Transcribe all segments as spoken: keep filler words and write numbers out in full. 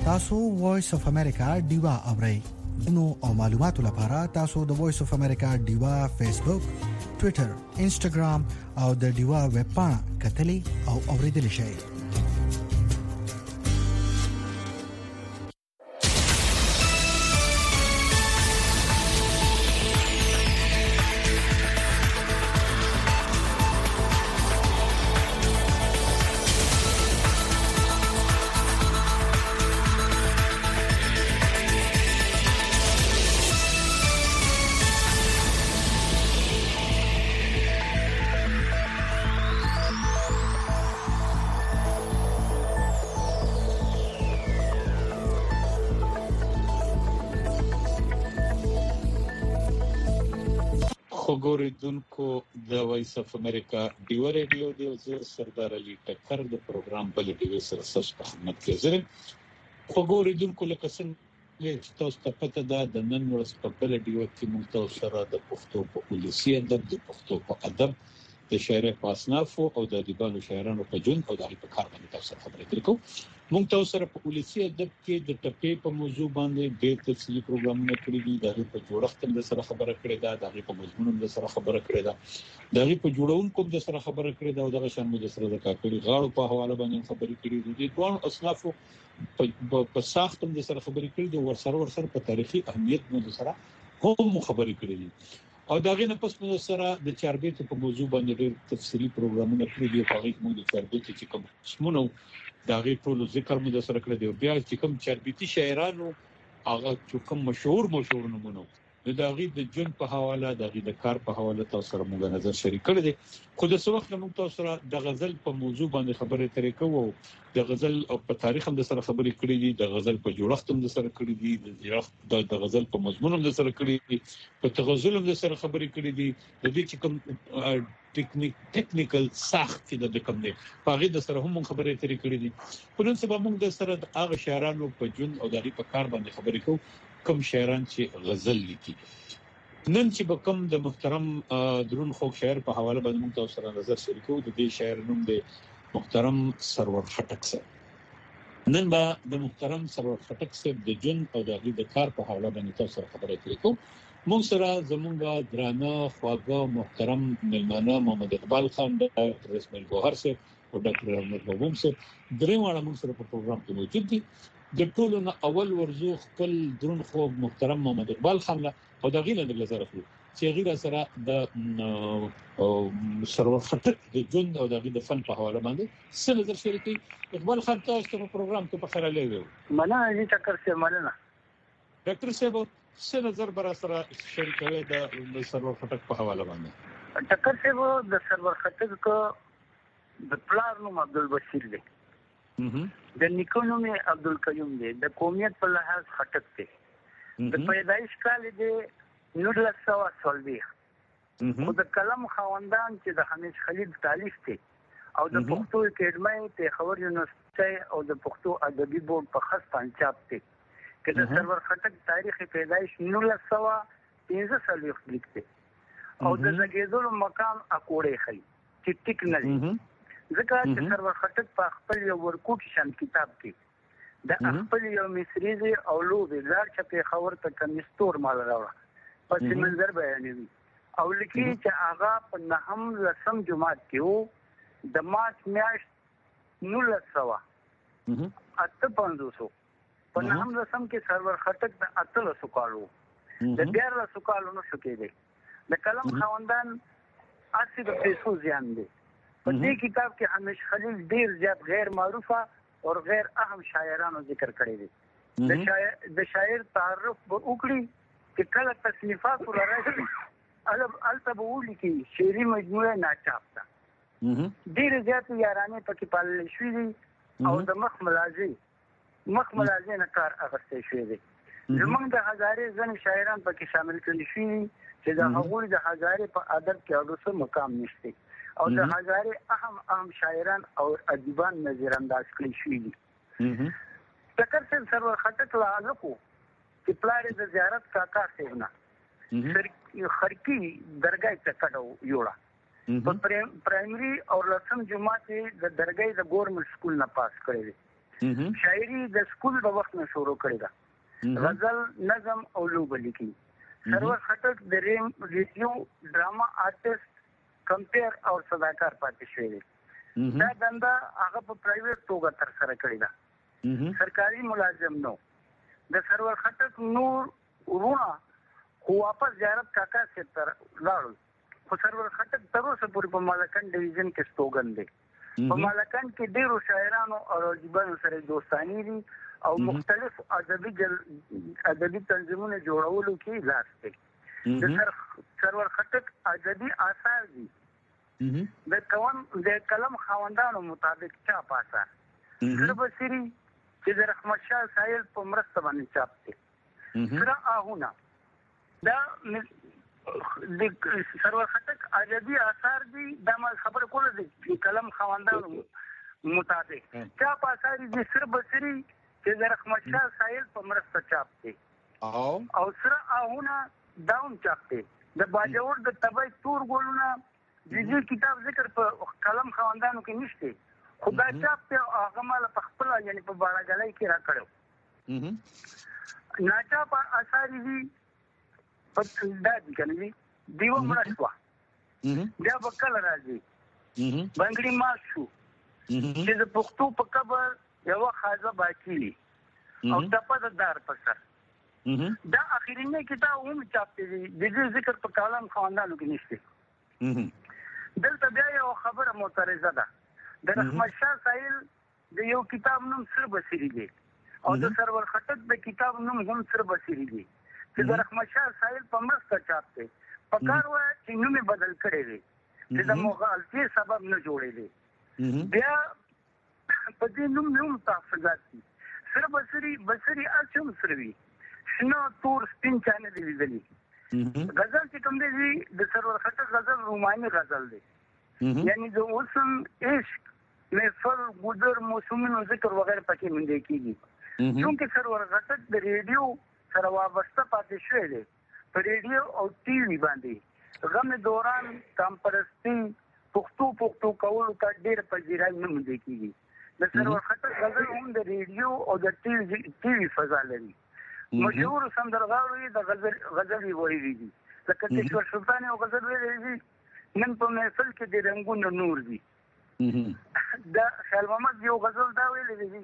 تاسو وایس اف امریکا ډیوا اورئ. نو او معلوماتو لپاره تاسو د وایس اف امریکا ډیوا فیسبوک، ټوئیټر، انسټاګرام او د ډیوا ویب پاڼه کتلی او اوریدل شئ. ګوریدونکو د وایس اف امریکا ډیو ریډیو دی زه سردار علي ټکر د پروګرام بل ډیو سره سره په خدمت کې زه. خو ګوریدونکو لکه څنګه چې تاسو ته پته ده د نن ورځ په بل ډیو کې موږ تاسو سره د پښتو په پالیسي ادب د پښتو په ادب د شاعر په اصناف او د ادیبانو شاعرانو په جون او د په کار باندې تاسو خبرې کوو. موږ تاسو سره په پالیسي ادب کې د ټپې په موضوع باندې ډېر تفصیلي پروګرامونه کړی دي. د په جوړښت هم د سره خبره کړې ده، د په مضمون هم د سره خبره کړې ده، د په جوړونکو هم د سره خبره کړې ده او دغه شان د سره د کاکړي غاړو په حواله باندې خبرې کړې دي. د دوه اصنافو په په ساخت هم د سره خبرې کړې دي، ورسره ورسره په تاریخي اهمیت هم د سره هم خبرې کړې دي. او داغه نه پس موږ سره د چاربیت په موضوع باندې ډېر تفصیلي پروګرامونه کړی دي. په هغه موږ د چاربیت چې کوم اسمونو داغه ټول ذکر موږ سره کړی دی. بیا چې کوم چاربیتي شاعرانو هغه چې کوم مشهور مشهور نمونه د داغه د جون په حواله داغه د کار په حواله تاسو سره موږ نظر شریک کړی دی. خو د څو وخت موږ تاسو سره د غزل په موضوع باندې خبرې ترې کوو، د غزل په تاریخ هم د سره خبرې کړې دي، د غزل په جوړښت هم د سره کړې دي، د غزل په مضمون هم د سره کړې دي، په تغزل هم د سره خبرې کړې دي. د دې چې کوم ټیکنیک ټیکنیکل ساخت چې د کوم دی هغه د سره هم خبرې ترې کړې دي. په نن سبا موږ د سره د هغه شاعرانو په جون او دغه په کار باندې خبرې کوو کوم شاعران چې غزل لیکي. نن چې به کوم د محترم درون خوږ شاعر په حواله باندې موږ تاسو سره نظر شریکو. د دې شاعر نوم دی محترم سرور خټک صاحب. نن به د محترم سرور خټک صاحب د جون او دغه د کار په حواله باندې تاسو سره خبرې کوو. موږ سره زمونږ درانه خواږه محترم ملمانه محمد اقبال خان، ډاکټر اسماعیل ګوهر صاحب او ډاکټر احمد بابوم صاحب درې واړه موږ سره په پروګرام کې موجود دي. د ټولو نه اول ورزو خپل درون خوږ محترم محمد اقبال خان او دغه له نظر اخلو چې غیر سره د سرور خټک د جون او دغه د فن په حواله باندې څه نظر شریکي. اقبال خان تاسو په پروګرام کې په خیر لوي مننه دي ټکر څه مننه ډاکټر صاحب څه نظر بر سره شریکوي د سرور خټک په حواله باندې. ټکر صاحب د سرور خټک کو د پلار نوم عبدالبصیر دی، د نیکو نوم عبدالقیوم دی، د قومیت په لحاظ خټک دی، د پیدایش کال دی نولس سوه څلوېښت. خو د قلم خاوندان چې د حمید خلیل تالیف دی او د پښتو اکیډمۍ پېښور یونیورسټۍ او د پښتو ادبي بورډ په خاص پنجاب دی کې د سرور خټک تاریخ پیدایش نولس سوه پنځه څلوېښت لیکي او د زګېدلو مقام اکوړې خي چې ټیک نه دی. ځکه چې سرور خټک په خپل یو ورکوټ شان کتاب کې د خپل یو مصریزي او لوبي لار چې پېښور ته کمستور مال راوړه پس منظر بیانوي او لیکي چې هغه په نهم لسم جماعت کې وو د مارچ میاشت نولس سوه اته پنځوس په نهم لسم کې سرور خټک د اتلسو کالو د دیارلسو کالو نو شو کېدی. د قلم خاوندان اسی د پیسو زیان دی. په دې کتاب کې حمید خلیل ډیر زیات غیر معروفه او غیر اهم شاعرانو ذکر کړی دی. د شاعر د شاعر تعارف به وکړي چې کله تصنیفات ولري البته به ولیکي شعري مجموعه ناچاپ ده. ډیر زیات یارانه پکې پالل شوې دي او د مخ ملازم مخ ملازم کار اغسته شوی دی. زمونږ د هزارې ځنې شاعران پکې شامل کړي شوي چې د هغوی د هزارې په ادب کې هغه مقام نشته او د هزارې اهم اهم شاعران او ادیبان نظر انداز کړي شوي دي. ټکر صاحب سرور خټک لا لکو چې پلار د زیارت کاکا صاحب نه خرکی درګای ته کډو یوړه په پرایمري او لسم جماعت د درګای د ګورنمنت سکول نه پاس کړی دی. شاعري د سکول د وخت نه شروع کړې ده. غزل، نظم او لوبه لیکي. سرور خټک د ریډیو ډراما آرټیست، کمپیر او صداکار پاتې شوی دی. دا دنده هغه په پرایویټ توګه تر سره کړې ده. سرکاري ملازم نو. د سرور خټک نور ورونه خو واپس زیارت کاکا سے تر لاړل. خو سرور خټک تر اوسه پورې په مالکان ډیویژن کې ستوګن دی. په مالکان کې ډیرو شاعرانو او ادیبانو سره دوستانی دي او مختلف ادبي ادبي تنظیمونه جوړولو کې لاس دی. د سرور خټک ادبي آثار دي د کوم د کلم خاوندانو مطابق چاپ آثار سربسری چې د رحمت شاه سایل په مرسته باندې چاپ دي. سره آهونه دا د سرور خټک ادبي آثار دي. دا ما خبر کوله د کلم خواندانو مطابق چاپ آثار دي. سربسری چې د رحمت شاه سایل په مرسته چاپ دي او او سره آهونه داوم چاپ دي. د باجوړ د تبای تور ګولونه د دې کتاب ذکر په کلم خواندانو کې نشته. خدا چاپ ته هغه مال په خپل یعنی په باړګلای کې را کړو. ناچاپ آثار دي په دادی کنه دي دیو مرشوا بیا وکړه راځي بنگړي ماشو چې د پښتو په قبر یو خازه باقی او تپد دار پسر دا اخرینه کتاب هم چاپ دي. د دې ذکر په کلام خواندانو کې نشته. دلته بیا یو خبره معترضه ده. د رحمت شاه سایل د یو کتاب نوم سربسری دی او د سرور خټک د کتاب نوم هم سربسری دی چې د رحمت شاه سایل په مرسته چاپ دی. په کار وایي چې نوم بدل کړی دی چې د مغالطې سبب نه جوړی دی. بیا په دې نوم نوم تحفظات دي. سربسری بسری اچم سروي شنو تور سپین چانه دی لیدلی. غزل چې کوم دی د سرور خټک غزل روماني غزل دی. یعنی د اوسم عشق محفل ګودر موسمونو ذکر وغیرہ پکې مونږ کېږي. چونکه سرور خټک د ریډیو سره وابسته پاتې شوی دی. په ریډیو او ټي وي باندې غم دوران کمپرستی پښتو پښتو کولو ته ډېر پذیرای نه مونږ کېږي. د سرور خټک غزل هم د ریډیو او د ټي وي فضا لري. مشهور سندرغاړو د غزل غزل ویلي دي لکه کشور سلطان او غزل ویلي دي. نن په محفل کې د رنگونو نور دي. دا خیال محمد یو غزل دا ویلي دي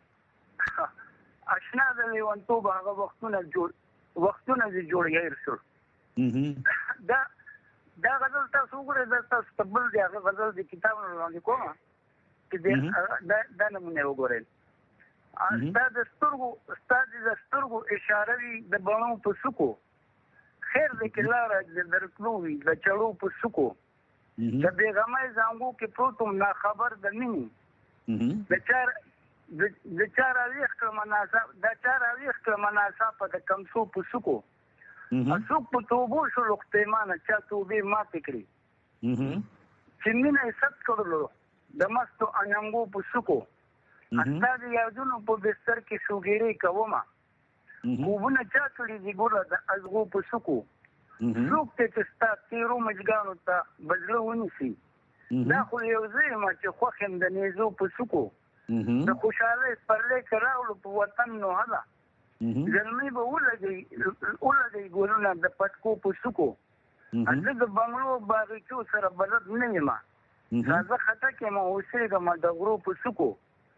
اشنا د لیونتوب هغه وختونه جوړ وختونه دې جوړ غیر شو. دا دا غزل تاسو وګورئ دا تاسو په بل دی هغه غزل د کتاب نه وړاندې کومه چې دا دا نمونه وګورئ. استاد سترګو استاد د سترګو اشاره وی د بڼو په سکو خیر د کلاره د درکلووي د چړو په سکو د بیغمای زنګو کې پروتم نا خبر د مینی د چار د چار اویخ کمناسب د چار اویخ کمناسب د کمسو په سکو اسوک په توبو شو لختیمانه چا توبې ماته کړی چې مینه ست کړلو د مستو اننګو په سکو استاد یادونو په بستر کې شوګيري کومه خوبونه چا کړی دي ګوره د ازغو په سکو څوک ته چې ستا تیرو مجګانو ته بدله ونیسي. دا خو یو ځای ما چې خوښ یم د نیزو په سکو د خوشحالۍ سپرلی که راوړو په وطن نو هله زلمۍ به ولګوي ولګوي ګلونه د پټکو په سکو. زه د بنګلو باغچو سره بلد نه یم راځه خټک یم اوسېږم د غرو په سکو.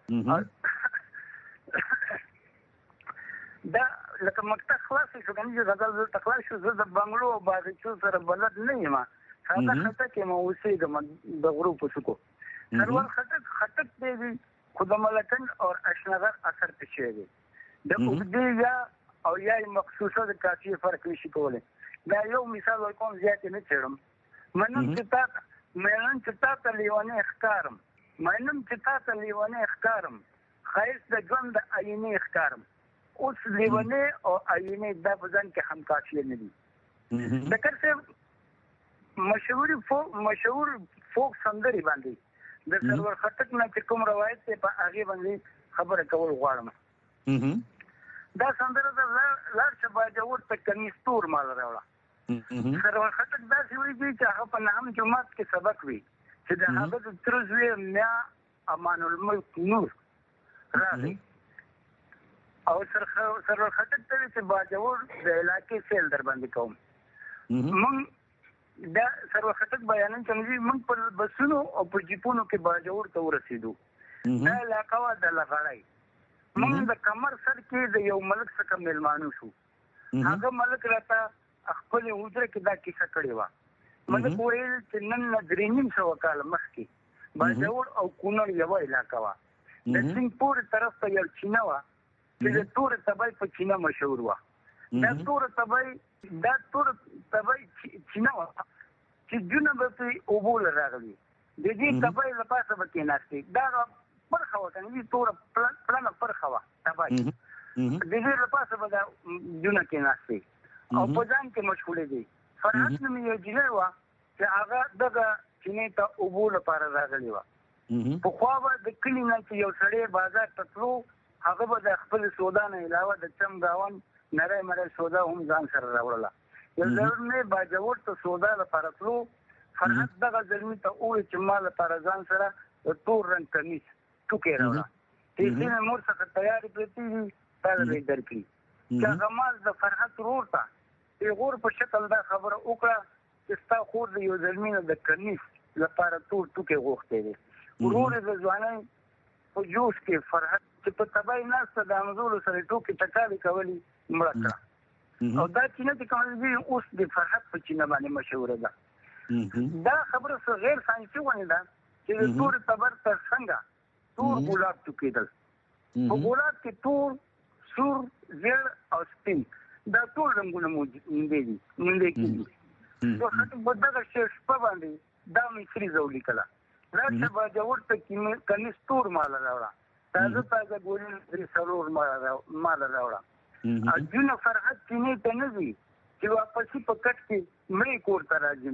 دا لکه مکتب خلاص شو کنه چې غزل دلته خلاص شو. زه د بنګلو او باغچو سره بلد نه یم ساده خټک یم اوسېږم د غرو په سکو. سرور خټک خټک دی خو د ملکن او اشنغر اثر په شی دی. د اوږدې یا او یا مخصوصه د کافي فرق نشي کولی. دا یو مثال ورکوم زیاتې نه څېړم. منم چې تا منم چې تا ته لیونی ښکارم منم چې تا ته لیونی ښکارم ښایست د ژوند د آینې ښکارم. اوس لیونی او آینې دا په ځان کې هم کافي نه دي. د کرسه مشهور فوک مشهور فوک سندري باندې د سرور خټک نه چې کوم روایت ته په هغه باندې خبره کول غواړم. دا سندره د لار شبا جوړ ته کنيستور مال راوړه. سرور خټک دا سی وی چې هغه په نام جمعات کې سبق وی چې د هغه د ترزوی میا امان الملک نور راغی او سر سرور خټک ته چې باجوړ د علاقې سیل در باندې کوم مونږ دا سرور خټک بیانن چې مونږ پر بسونو او پر جیپونو کې باجوړ ته ورسېدو دا علاقه وا د لغړای مونږ د کمر سر کې د یو ملک څخه ملمانو شو هغه ملک راته خپل وزره کې دا کیسه کړې و ملک ویل چې نن درېنیم سو کال مخکې باجوړ او کونړ یو علاقه وا د سنگپور طرف ته یو چینه وا چې د تور تبای په چینه مشهور و دا تور تبای دا تور تبای چینه و چې جنوب په اوبول راغلی د دې تبای لپاره به کې ناشتي دا پرخه وته دې تور پلان پرخه وا تبای د دې لپاره به دا جنوب کې ناشتي او په ځان کې مشغول دي فرحت نوم یو جنې و چې هغه دغه چینه ته اوبول لپاره راغلی و په خو به د کلینه چې یو سړی بازار ته تلو هغه به د خپل سودا نه علاوه د چم گاون نری مری سودا هم ځان سره راوړله یو ضرور نه باجوړ ته سودا لپاره تلو فرحت دغه ځلمی ته وې چې مال لپاره ځان سره د تور رنګ کمیس ټوکې راوړه چې دې مور څخه تیاری پرتی تل به درکې چې هغه مال د فرحت ورور ته پیغور په شکل دا خبره وکړه چې ستا خور د یو ځلمی نه د کمیس لپاره تور ټوکې غوښتې دي ورور د ځوانۍ په جوش کې فرحت چې په تبای ناسته د امزولو سره ټوکې ټکالې کولې مړه کړه او دا چینه چې کوم دي اوس د فرحت په چینه باندې مشهوره ده دا خبره څه غیر ساينسي ونه ده چې د تور تبر تر څنګه تور ګلاب ټوکېدل په ګلاب کې تور سور زیړ او سپین دا ټول رنګونه موجود دي موږ کې نو خاطر په دغه شی په باندې دا مې سری زولې کړه راځه باجوړ ته کې کنيس تور مال راوړه تازه تازه ګولین درې سرور مال راوړه اجونه فرحت چینه ته نه دي چې واپس په کټ کې مې کور ته راځي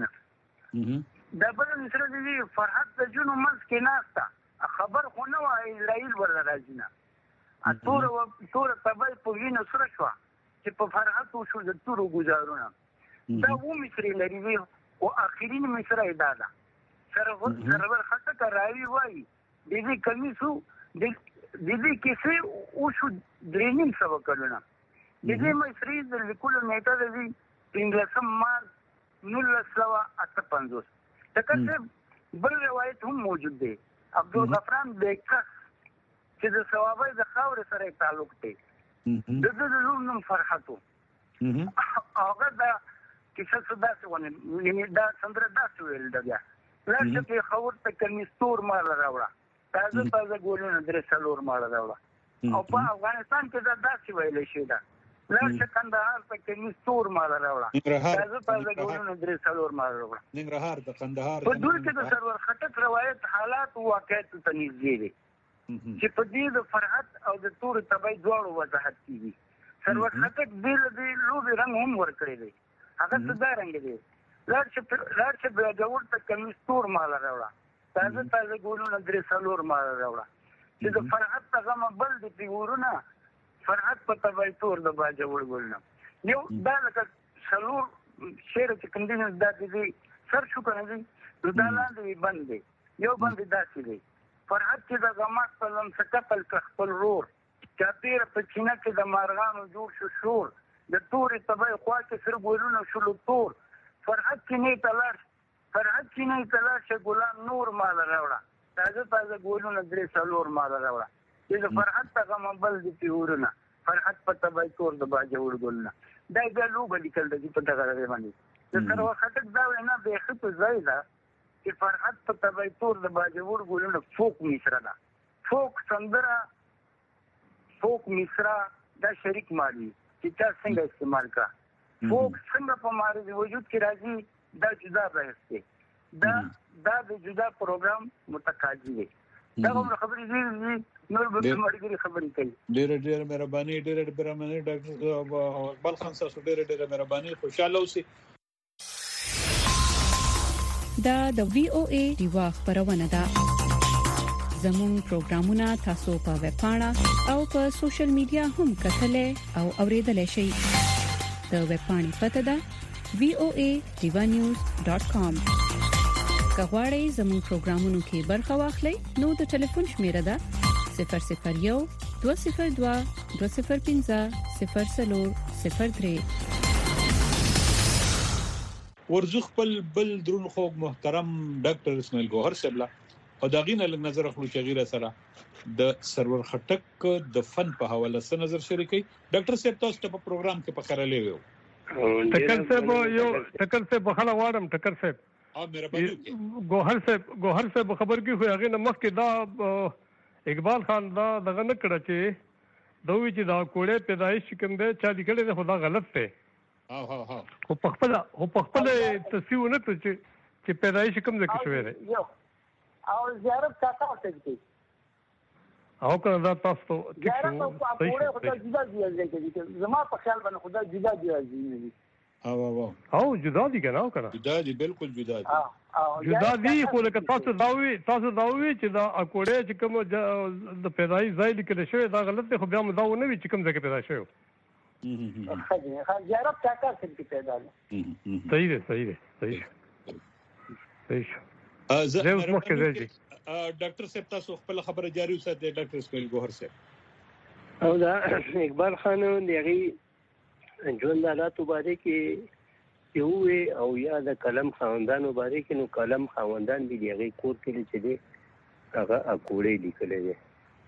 نه دا بل سره دي فرحت د جنو منځ کې ناستا خبر خو نه وای لایل ور راځي نه اتور و تور تبای په وینو سره شو چې په فرحت شو د تورو گزارونه دا و مصری لري او اخرین مصری دادا سره سرور خطه راوي وای د دې کمیسو د دې کیسه او شو درېنیم سبا کړونه د دې مصری د لیکلو نیټه د دې انګلیسم مار نول سوا اته پنځوس تکه بل روایت هم موجود دی عبدالغفران بیکس چې د ثوابای د خاور سره تعلق دی د دې لور نوم فرحتو هغه دا کیسه صدا څونه یعنی دا سندره دا ویل دا بیا لکه په خاور ته کمیستور مال راوړه تازه تازه ګولونه درې سلور مال راوړه او په افغانستان کې دا داسې ویل شي دا لکه کندهار ته کمیستور مال راوړه تازه تازه ګولونه درې سلور مال راوړه ننګرهار د کندهار په دوی کې د سرور خټک روایت حالات او واقعیت ته نږدې دي چې په دې د فرحت او د تور تبای دواړو وضاحت کیږي سرور خټک دې د لوبي رنگ هم ورکړي دي هغه څه دا رنگ دي لارچ لارچ به جوړ ته کمیستور مال راوړه تازه تازه ګولونه درې سلور مال راوړه چې د فرحت هغه بل د پیورونه فرحت په تبای تور د باجوړ ګولونه یو دا لکه سلور شعر چې کوم دي دا دې سر شو کنه دي دا لاندې باندې یو باندې داسې دی فرحت چې د غمات په لم سکتل خپل رور چاپیر په چینه کې د مارغانو جوړ شو شور د تورې تبای خوا کې سر ګولونه شلو تور فرحت چې نه تلاش فرحت چې نه تلاش ګلان نور مال راوړه تازه تازه ګولونه درې سلور مال راوړه چې فرحت ته مبل دي پیورونه فرحت په تبای تور د باجوړ ګولونه دا د لوګ لیکل دي په دغه باندې د سره وخت دا نه به خپل ځای دا چې فرحت په تبای تور د باجوړ ګولونه فوق مصرا ده فوق سندره فوق مصرا دا شریک مالی چې تاسو څنګه استعمال کا فوق څنګه په ماري وجود کې راځي دا جدا بحث دی دا دا د جدا پروګرام متقاضي دی دا کوم خبرې دي نور به مرګري خبرې کوي ډېر ډېر مهرباني ډېر ډېر مهرباني ډاکټر بلخان سره ډېر ډېر مهرباني خوشاله اوسئ دا د وی او ای دیوا خبرونه ده زموږ پروګرامونه تاسو په ویب پاڼه او په سوشل میډیا هم کتلای او اوریدلای شئ د ویب پاڼې پته ده وی او ای دیوا نیوز ډاٹ کام کغواړئ زموږ پروګرامونو کې برخه واخلئ نو د ټلیفون شمیره ده صفر صفر یو دوه صفر دوه دوه صفر پنځه صفر صفر صفر درې. ورزو خپل بل درون خو محترم ډاکټر اسماعیل ګوهر صاحب لا او داغینه لږ نظر خپل شغیره سره د سرور خټک د فن په حواله سره نظر شریکي. ډاکټر صاحب تاسو ته په پروګرام کې پخړلې وو. ټکر صاحب یو ټکر صاحب بخاله واړم ټکر صاحب ها مهرباني وکړئ. ګوهر صاحب ګوهر صاحب خبر کې خو هغه نه مخکې دا اقبال خان دا دغه نه کړ چې دوی چې دا کوړې پیدایش کوم دی چا لیکل دی خدا غلط دی. ها ها ها خو په خپل خو په خپل تصویر نه ته چې چې پیدایش کوم ځای کې شوی دی او زیارت کاته وکړي او کله دا تاسو ته زیارت په کوړې خدا جدا دی چې زما په خیال باندې خدا جدا دی. او او او جدا دي کنه او کنه جدا دي بالکل جدا دي جدا دي خو لکه تاسو داوي تاسو داوي چې دا اکوړې چې کوم د پیدایش ځای لیکل شوی دا غلط دی خو بیا مو دا ونه وی چې کوم ځای کې پیدا شوی. ها زیارت کاکا څنګه پیدا ده. صحیح ده صحیح ده صحیح صحیح. زه مخکې ځي ډاکټر صاحب تاسو خپل خبره جاری وساتئ. ډاکټر اسماعیل ګوهر صاحب او دا اقبال خان دیغي ژوند حالات باندې کې یو او یا د قلم خواندان باندې کې نو قلم خواندان دی دیغي کور کې چې دی هغه اکوړې لیکلې دي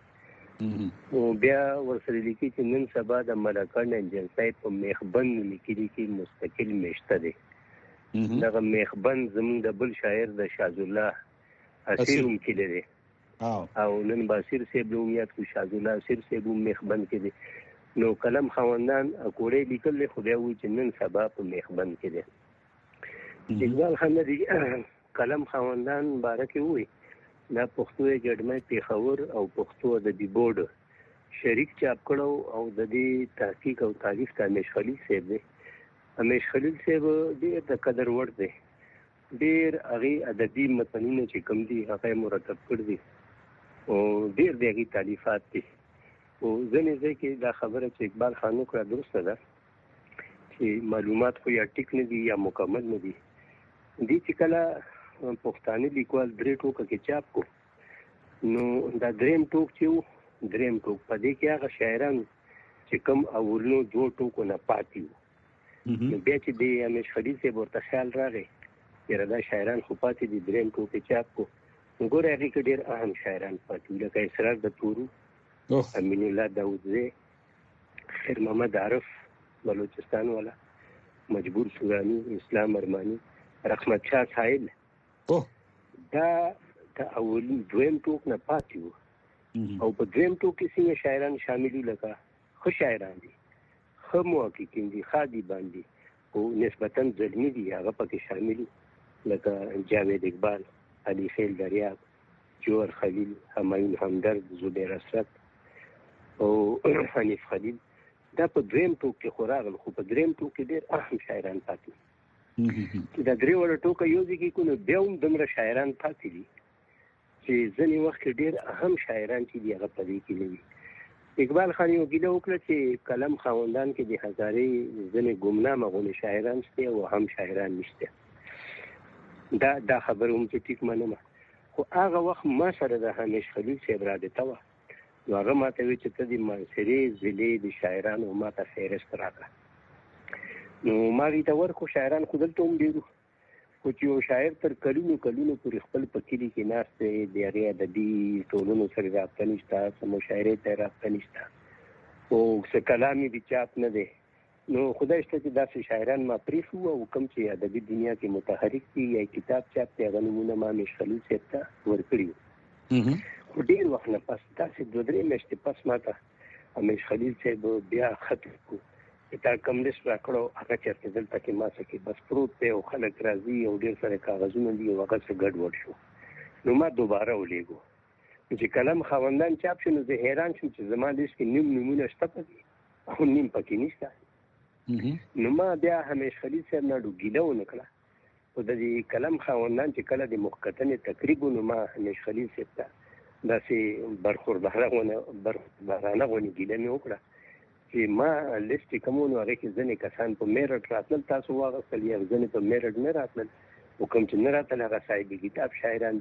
او بیا ورسره لیکي چې نن سبا د ملکان انجنسای په مخبن لیکلي کې مستقل مشته دي. دغه مخبن زموږ د بل شاعر د شاذ الله اسیروم کې دي او نن باسیر سیب لومیات کو شاذ الله اسیر سیب مخبن کې دي. نو قلم خواندان اکوړې لیکل خدای وي چې نن سبا په مخبن کې دي. اقبال خان دی قلم خواندان بارکه وي دا پښتو اکیډمي پیښور او پښتو ادبي بورډ شریک چاپ کړو او د دې تحقیق او تالیف ته امیش خلیل صاحب دی. امیش خلیل صاحب ډېر د قدر وړ دی. ډېر هغه ادبي متنونه چې کوم دي هغه مرتب کړ دي او ډېر دغه تالیفات دي. او ځنې ځکه دا خبره چې اقبال خان وکړه درسته ده چې معلومات خو یا ټیک نه دي یا مکمل نه دي. دې چې کله پښتانه لیکوال درې ټوکه کې چاپ کو نو دا دریم ټوک چې دریم ټوک په دې کې هغه شاعران چې کوم اولنو دوه ټوکو نه پاتې وو. بیا چې د امیش خلیل صاحب ورته خیال راغی چې دا شاعران خو پاتې دي دریم ټوک کې چاپ کو نو ګوره هغې کې ډېر اهم شاعران پاتې وو لکه اسرار د تورو، امین الله داودزی، خیر محمد عارف بلوچستان والا، مجبور سورانی، اسلام ارمانی، رحمت شاه سائل. دا د اول دویم ټوک نه پاتې وو او په دویم ټوک کې څنګه شاعران شامل وو لکه ښه شاعران دي، ښه محققین دي، ښه ادیبان دي او نسبتا زلمي دي هغه پکې شامل لکه جاوید اقبال، علي خیل دریاب، جوهر خلیل، همایون همدرد، زبیر اسرت او حنیف خلیل. دا په دویم ټوک کې خو راغل خو په دریم ټوک کې ډېر اهم شاعران پاتې وو. دا درې وړه ټوکه یو ځای کې کونه بیا هم دومره شاعران پاتې دي چې ځینې وخت کې ډېر اهم شاعران چې دي هغه په دې کې نه وي. اقبال خان یو ګیله وکړه چې قلم خاوندان کې د هزارې ځینې ګمنامه غونې شاعران شته او اهم شاعران نشته. دا دا خبره هم چې ټیک منمه خو هغه وخت ما سره د همیش خلیل صاحب رابطه وه نو هغه ما ته وی چې ته د معاصرې ضلعې د شاعرانو ما ته فهرست راکړه. نو ما ورته ورکړو شاعران خو دلته هم ډېر خو چې یو شاعر تر کلونو کلونو پورې خپل په کلي کې ناست دی د هغې ادبي ټولنو سره رابطه نشته، څه مشاعرې ته رابطه نشته او څه کلام یې د چاپ نه دی. نو خدای شته چې داسې شاعران ما پرېښي وو او کوم چې ادبي دنیا کې متحرک دي یا کتاب چاپ دی هغه نومونه ما همیش خلیل صاحب ته ورکړي وو. خو ډېر وخت نه پس داسې دوه درې میاشتې پس ما ته همیش خلیل صاحب بیا خط وکړو چې تا کوم لیست راکړو هغه چېرته دلته کې ما څه کې بس پروت دی او خلک راځي او ډېر سره کاغذونه دي او هغه څه ګډوډ شو. نو ما دوباره ولیږو چې قلم خاوندان چاپ شو نو زه حیران شوم چې زما لیست کې نیم نومونه شته پکې او نیم پکې نشته. نو ما بیا همیش خلیل صاحب نه ګیله ونه کړه خو د دې قلم خاوندان چې کله د مخکتنې تقریب نو ما همیش خلیل صاحب ته داسې برخورداره غونې ګیله مې وکړه چې ما لیست چې کوم نو هغې کې ځینې کسان په میرټ راتلل تاسو واغستل یا ځینې په میرټ نه راتلل او کوم چې نه راتلل هغه صاحب کتاب شاعران دي.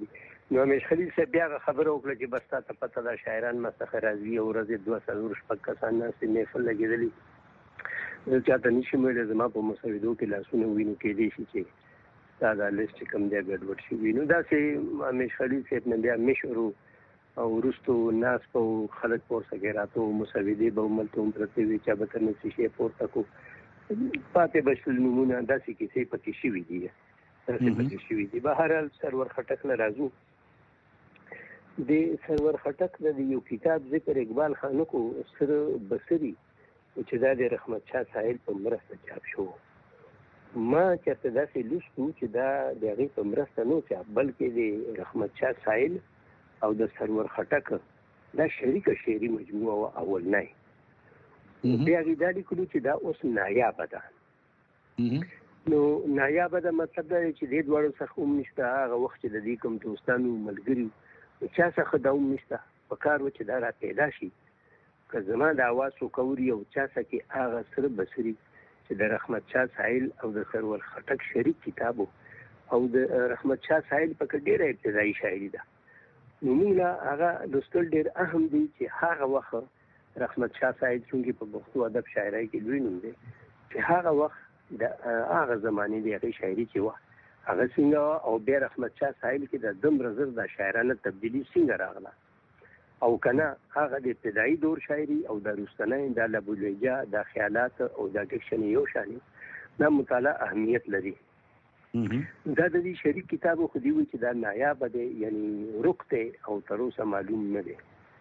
نو مې خلیل صاحب بیا خبره وکړه چې بس تا ته پته ده شاعران ما څخه راځي او ورځې دوه څلور شپږ کسان ناستې محفل لګېدلي زه چاته نشم ویلی زما په مسودو کې لاسونه وینو کېدای شي چې دا دا لیست کوم دی ګډوډ شوي نو داسې امیر خلیل صاحب نه بیا مشر او وروستو ناس په خلک پورته کې راته مسودې به هملته هم پرتې وي چا به تر نه څه شی پورته کړو پاتې به شول نومونه داسې کیسې پکې شوي دي داسې پکې شوي دي بهرحال سرور خټک نه راځو د سرور خټک د یو کتاب ذکر اقبال خانو کو سر بصری چې دا د رحمت شاه ساحل په مرسته چاپ شو ما چېرته داسې لوستو چې دا د هغې په مرسته نه چاپ بلکې د رحمت شاه ساحل او د سرور خټک دا شریکه شعري مجموعه وه اولنۍ بیا هغې دا لیکلو چې دا اوس نایابه ده نو نایابه ده مطلب دا دی چې دې دواړو څخه هم نشته هغه وخت چې د دې کوم دوستانو ملګري چا څخه دا هم نشته په کار و چې دا را پیدا شي که زما د اواز څوکوري او چا څخه هغه سره بصري چې د رحمت شاه ساحل او د سرور خټک شریک کتاب او د رحمت شاه ساحل په کې ډېره ابتدایي شاعري ده نو موږ هغه لوستل ډېر اهم دي چې هغه وخت رحمت شاه ساحل څنګه په پښتو ادب شاعرۍ کې لوی نوم دی چې هغه وخت د هغه زمانې د هغې شاعري چې وه هغه څنګه او بیا رحمت شاه ساحل کې د دومره زر د شاعرانه تبدیلي څنګه راغله او کنه هغه د ابتدایي دور شاعري او د وروستنۍ د لبولویجا د خیالات او د ډکشن یو شانی دا مطالعه اهمیت لري دا د دې شریک کتابو خو دی چې دا نایاب دی یعنی رکته او تر اوسه معلوم نه دی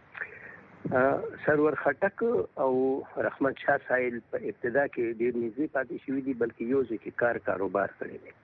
سرور خټک او رحمت شاه ساحل په ابتدا کې ډېر نږدې پاتې شوي دي بلکې یو ځای کې کار کاروبار کړی دی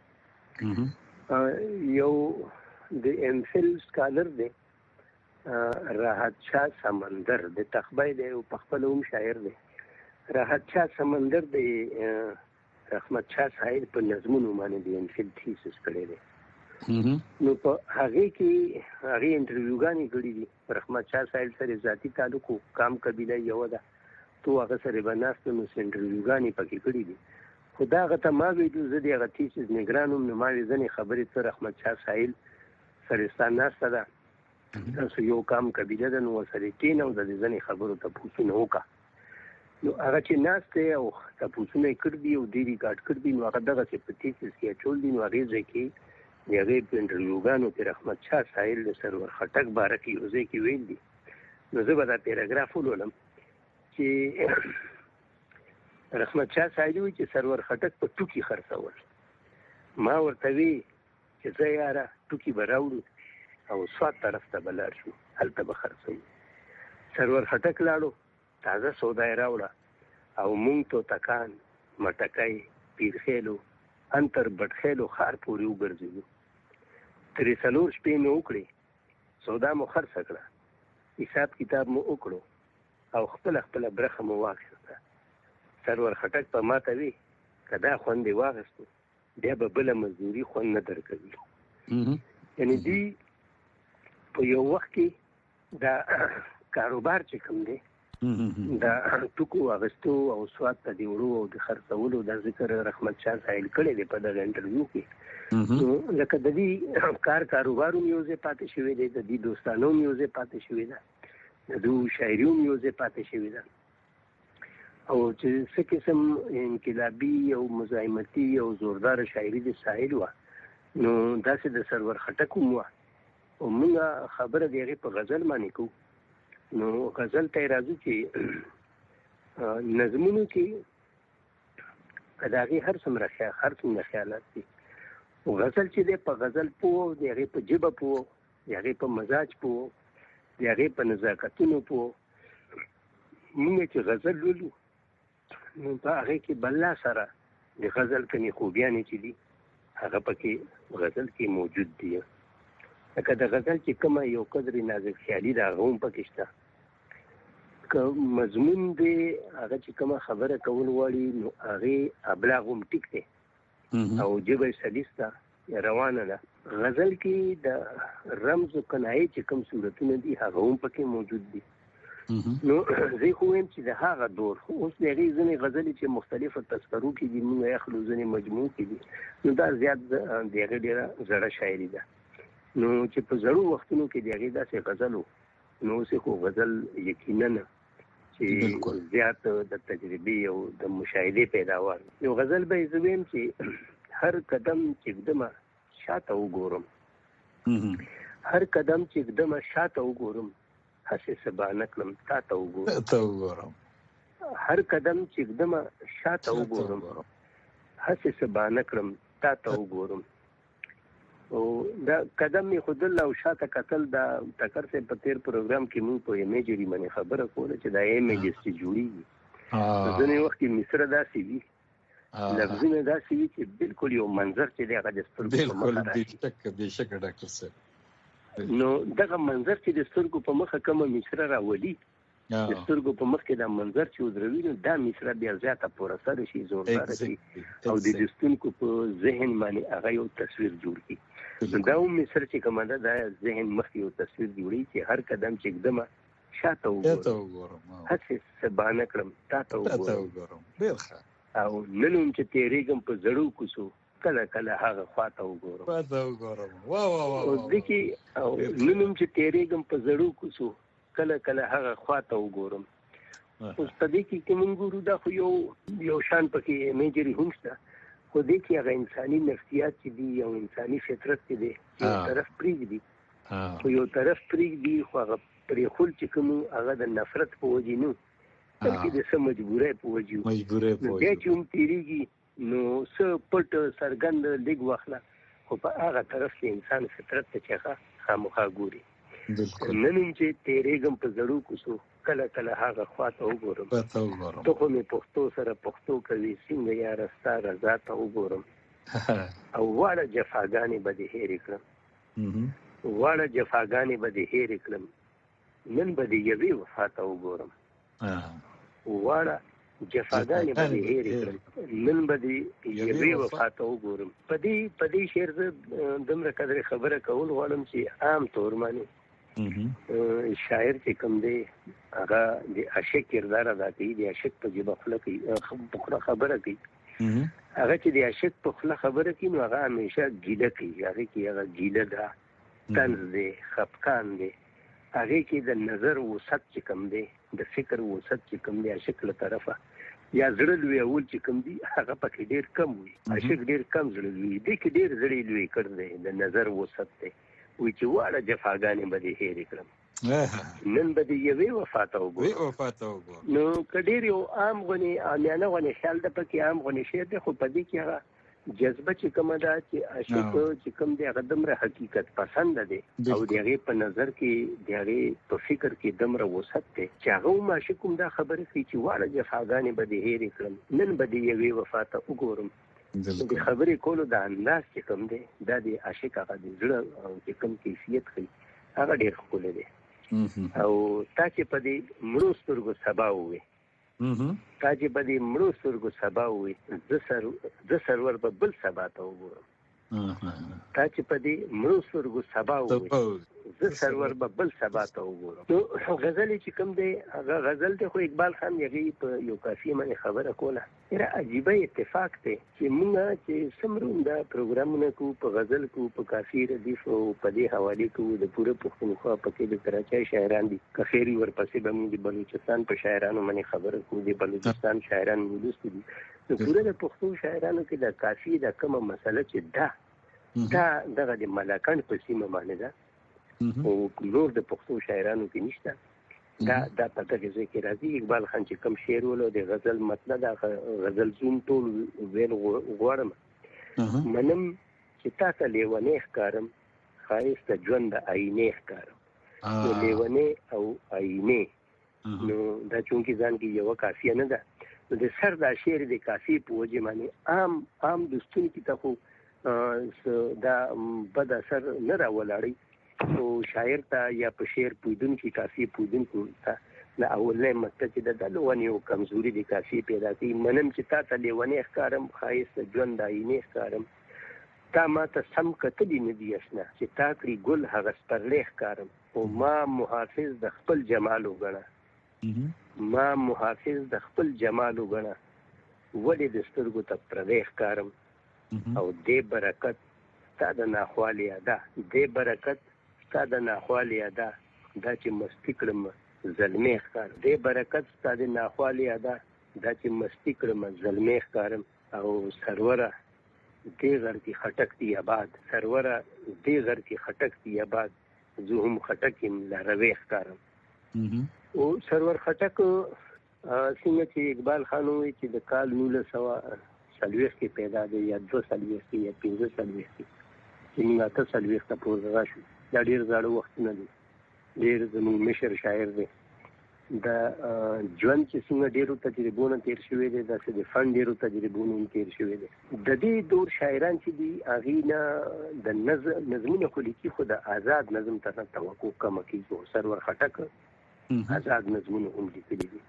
یو د ایم فل سکالر دی راحت شاه سمندر د تخبی دی او په خپل هم شاعر دی راحت شاه سمندر د رحمت شاه ساحل په نظمونو باندې د ایم فل تھیسس کړی دی نو په هغې کې هغې انټرویوګانې کړي دي رحمت شاه ساحل سره ذاتي تعلق کام قبیله یوه ده تو هغه سره به ناست نو انټرویوګانې پکې کړي دي خو دا هغه ته ما ویلو زه د هغه تھیسس نګران وم نو ما ویل ځینې خبرې څه رحمت شاه ساحل سره ستا ناسته ده تاسو یو کام قبیله ده نو ورسره کښېنه او د دې ځینې خبرو تپوسونه وکړه نو هغه چې ناست دی او تپوسونه یې کړي دي او دې ریکارډ کړي دي نو هغه دغسې په تھیسس کې اچول دي نو هغې ځای کې د هغې په انټرویوګانو کې رحمت شاه ساحل د سرور خټک باره کې یو ځای کې ویل دي نو زه به دا پیراګراف ولولم چې رحمت شاه ساحل وایي چې سرور خټک په ټوکي خرڅول ما ورته وی چې زه یاره ټوکي به راوړو او سوات طرف ته به لاړ شو هلته به خرڅوو سرور خټک لاړو تازه سودا یې راوړه او مونږ توتکان مټکی پیرخیلو انتر بټخیلو ښار پورې وګرځېدو ترې څلور شپې مې وکړې سودا مو خرڅه کړه حساب کتاب مو وکړو او خپله خپله برخه مو واخیسته سرور خټک په ماته وی که دا خوند یې واخیستو بیا به بله مزدوري خوند نه درکوي یعنې دوی په یو وخت کې دا کاروبار چې کوم دی دا ټوکو اغستو او سوات ته د وړو او د خرڅولو دا ذکر رحمت شاه ساحل کړی دی په دغه انټرویو کې لکه د دې کار کاروبار هم یو ځای پاتې شوی دی د دې دوستانو هم یو ځای پاتې شوی ده د دوی شاعري هم یو ځای پاتې شوی ده او چې څه قسم انقلابي او مزاحمتي او زوردار شاعري د ساحل وه نو داسې د سرور خټک هم وه او موږ خبره د هغې په غزل باندې کوو نو غزل ته یې راځو چې نظمونو کې که د هغې هر څومره هر څومره خیالات دي او غزل چې دی په غزل پوه د هغې په ژبه پوه د هغې په مزاج پوه د هغې په نزاکتونو پوه موږ چې غزل لولو نو په هغې کې بله سره د غزل کومې خوبیانې چې دي هغه پکې غزل کې موجود دي لکه د غزل چې کومه یو قدر نازک خیالي ده هغه هم پکې شته که مضمون دی هغه چې کومه خبره کول غواړي نو هغې ابلاغ هم ټیک دی او ژبه یې سلیسته روانه ده غزل کې د رمز و کنایې چې کوم صورتونه دي هغه هم پکې موجود دي نو زه خو وایم چې د هغه دور اوس د هغې ځینې غزلې چې مختلفو تذکرو کې دي موږ اخلو ځینې مجموع کې دي نو دا زیات د هغې ډېره زړه شاعري ده نو چې په زړو وختونو کې د هغې داسې غزل و، نو اوس خو غزل یقینا چې زیات د تجربې او د مشاهدې پیداوار. یو غزل به یې زه ویم چې هر قدم چې ږدمه شاته وګورم، هر قدم چې ږدمه شاته وګورم، هسې سبا نه کړم تا ته وګورم، هر قدم چې ږدمه شاته وګورم، هسې سبا نه کړم تا ته وګورم. او دا قدم یې ښودل او شاته کتل، دا ټکر صاحب په تېر پروګرام کې موږ په ایمیجري باندې خبره کوله چې دا ایمیجز چې جوړېږي ځینې وخت کې مصره داسې وي، لفظونه داسې وي چې بالکل یو منظر چې دی هغه د سترګو په مخه راشي. بالکل بېشکه ډاکټر صاحب، نو دغه منظر چې د سترګو په مخه کومه مصره راولي، د سترګو په مخ کې دا منظر چې ودروي، نو دا مصره بیا زیاته پوره سره شي، زورداره شي او د لوستونکو په ذهن باندې هغه یو تصویر جوړ کړي. دا هم مصر چې کومه ده، دا ذهن مخکې یو تصویر جوړوي چې هر قدم چې ږدمه شاته وګورم، هسې سبا نه کړم تا ته وګورم. او نن هم چې تېرېږم په زړو کوڅو، کله کله هغه خواته وګورم. اوس دې کې او نن هم چې تېرېږم په زړو کوڅو، کله کله هغه خواته وګورم. اوس په دې کې که موږ ګورو دا خو یو یو شان پکې ایمیجري هم شته، خو دې کې هغه انساني نفسیات چې دي او انساني فطرت چې دی یو طرف پرېږدي، خو یو طرف پرېږدي خو هغه پرېښول چې کوم هغه د نفرت په وجې نه، بلکې د څه مجبورۍ په وجې و. بیا چې هم تېرېږي نو څه پټ څرګند لږ واخله، خو په هغه طرف کې انسان فطرت ته چې هغه خامخا ګوري. نن هم چې تېرېږم په زړو کوڅو، کله کله هغه خواته وګورم، ته خو مې پښتو سره پښتو کوي، څنګه یاره ستا رضا ته وګورم. او واړه جفاګانې به دې هېرې کړم، واړه جفاګانې به دې هېرې کړم، نن به دې یوې وفا ته وګورم. واړه جفاګانې به دې هېرې کړم، نن به دې یوې وفا ته وګورم. په دې په دې شعر زه دومره قدرې خبره کول غواړم چې عام طور باندې شاعر چې کوم دی هغه د عاشق کردار ادا کوي، د عاشق په ژبه خوله کوي، په خوله خبره کوي. هغه چې د عاشق په خوله خبره کوي نو هغه همیشه ګیله کوي، هغې کې هغه ګیله ده، طنز دی، خفقان دی. هغې کې د نظر وسعت چې کوم دی، د فکر وسعت چې کوم دی عاشق له طرفه، یا زړه لویول چې کوم دی هغه پکې ډېر کم وي. عاشق ډېر کم زړه لوی، دې کې ډېر زړه لوی کړ دی، د نظر وسعت دی. وایي چې واړه جفاګانې به دې هېرې کړم، نن به دې یوې وفا ته وګورم. نو که ډېر یو عام غونې عامیانه غونې خیال ده پکې، عام غونې شعر دی، خو په دې کې هغه جذبه چې کومه ده چې عاشق چې کوم دی هغه دومره حقیقت پسنده دی او د هغې په نظر کې د هغې په فکر کې دومره وسعت دی چې هغه هم عاشق هم دا خبرې کوي چې واړه جفاګانې به دې هېرې کړم، نن به دې یوې وفا ته وګورم. د خبرې کولو د انداز چې کوم دی دا د عاشق هغه د زړه او چې کوم کیفیت ښیي هغه ډېر ښکلی دی. او تا چې په دې مړو سترګو سبا ووایې، تا چې په دې مړو سترګو سبا ووایې، زه سرور به بل سبا ته وګورم. تا چې په دې مړو سترګو سبا ووایې، زه سرور به بل سبا ته وګورم. نو غزل چې کوم دی هغه غزل دی، خو اقبال خان هغې په یو قافیې باندې خبره کوله. ډېره عجیبه اتفاق دی چې موږ چې څومره دا پروګرامونه کوو، په غزل کوو، په قافیې ردیف او په دې حوالې کوو، د پوره پښتونخوا پکې د کراچۍ شاعران دي، که خیر وي ورپسې به موږ د بلوچستان په شاعرانو باندې خبره کوو، د بلوچستان شاعران مو لوستي دي. نو پوره د پښتو شاعرانو کې د قافیې دا کومه مسله چې ده دا دغه د ملاکنډ په سیمه باندې ده او نور د پښتو شاعرانو کې نشته. دا دا په دغه ځای کې راځي. اقبال خان چې کوم شعر ولو د غزل مطلب دا غزل زوم ټول ویل غواړم، منم چې تا ته لیونی ښکارم، ښایسته ژوند د آینې ښکارم. نو لیونی او آینې، نو دا چونکې ځان کې یوه قافیه نه ده، نو د سر دا شعر د قافیې په وجې باندې عام عام لوستونکي ته خو دا بد اثر نه راولاړي، خو شاعر ته یا په شعر پوهېدونکي قافیې پوهېدونکو ته د اولنی مطلب چې ده د لونې او کمزوري د قافیې پیدا کوي. منم چې تا ته لیونی ښکارم، ښایسته ژوند د آینې ښکارم. تا ما ته سم کتلي نه دي اشنا، چې تا کړي ګل هغه سپرلی ښکارم. او ما محافظ د خپل جمال وګڼه، ما محافظ د خپل جمال وګڼه، ولې د سترګو ته پردی ښکارم. او دې برکت ستاده ناخوالی ادا د برکت ستاده ناخوالی ادا دا چې مستی کړم زلمی ښکار د برکت ستاده ناخوالی ادا دا چې مستی کړم زلمی ښکارم او سروره دې غر کې خټک دی آباد سروره دې غر کې خټک دی آباد زه هم خټک یم لاروی ښکارم او سرور خټک څنګه چې اقبال خان وایي چې د کال نولس سوه څلوېښت کې پیدا دی یا دوه څلوېښت کې یا پنځه څلوېښت کې چې موږ اته څلوېښت ته پورته راشو دا ډېر زاړه وختونه دي ډېر زموږ مشر شاعر دی دا ژوند چې څنګه ډېرو تجربو نه تېر شوی دی داسې د فن ډېرو تجربو نه تېر شوی دی د دې دور شاعران چې دي هغې نه د نظم نظمونه خو لیکي خو د آزاد نظم ته نه توقع کمه کېږي سرور خټک آزاد نظمونه هم لیکلي دي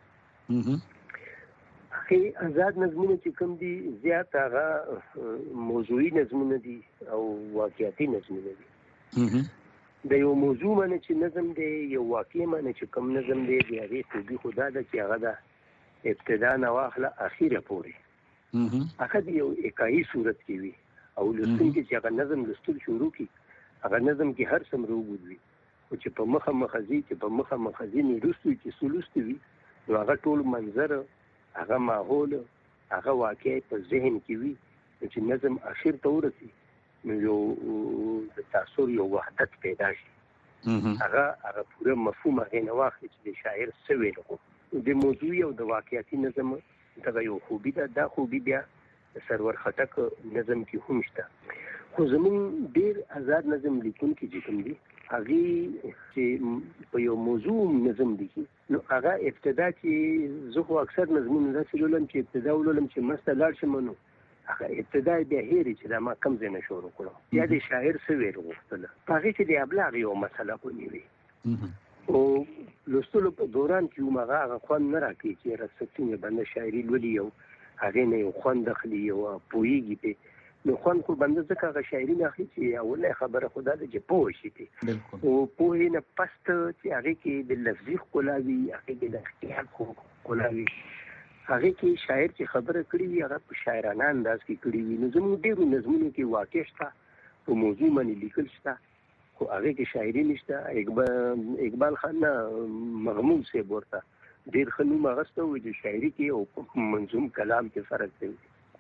هغې آزاد نظمونه چې کوم دي زیات هغه موضوعي نظمونه دي او واقعیتي نظمونه دي د یو موضوع باندې چې نظم دی یو واقع باندې چې کوم نظم دی د هغې خوبي خو دا ده چې هغه د ابتدا نه واخله اخره پورې هغه د یو اکایي صورت کې وي او لوستونکي چې هغه نظم لوستل شروع کړي هغه نظم کې هر څومره اوږد وي خو چې په مخه مخه ځي چې په مخه مخه ځي نو وروسته چې څه لوستي وي نو هغه ټول منظر هغه ماحول هغه واقع په ذهن کې وي چې نظم اخر ته ورسي نو یو د تاثر یو وحدت پیدا شي هغه هغه پوره مفهوم هغې نه واخلي چې د شاعر څه ویل غواړي د موضوعي او د واقعیتي نظم دغه یو خوبي ده دا خوبي بیا د سرور خټک نظم کې هم شته خو زموږ ډېر آزاد نظم لیکونکي چې کوم دي هغې چې په یو موضوع نظم لیکي نو هغه ابتدا چې زه خو اکثر نظمونه داسې لولم چې ابتدا ولولم چې مسته لاړ شم نو هغه ابتدا بیا هېرې چې دا ما کم ځای نه شروع کړم یا د شاعر څه ویل غوښتله په هغې کې د ابلاغ یو مسله ونیوې او لوستلو په دوران کې هم هغه هغه خوند نه راکوي چې یاره څه څنګه بنده شاعري لولي او هغې نه یو خوند اخلي او پوهېږي پرې نو خوند خو بنده ځکه هغه شاعري نه اخلي چې اولنۍ خبره خو دا ده چې پوه شي پرې او پوهې نه پس چې هغې کې د لفظي ښکلا وي هغې کې د اختیار ښکلا وي هغې کې شاعر چې خبره کړې وي هغه په شاعرانه انداز کې کړې وي نو زموږ ډېرو نظمونو کې واقع شته په موضوع باندې لیکل شته خو هغې کې شاعري نشته اقبال اقبال خان نه مغموم صاحب ورته ډېر ښه نوم اخیستی وي چې شاعري کې او منظوم کلام کې فرق دی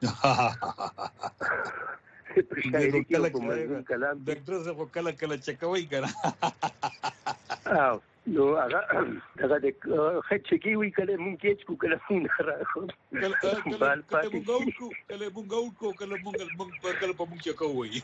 په شاعري کې او په منظوم کلام ډاکټر صاحب کله کله چکوي کنه او نو هغه دغه د خچکی وی کله مونږ کې چې کله مونږ راخو کله بال پاتې کو کله مونږ کو کله مونږ مونږ کله په مونږ چکو وی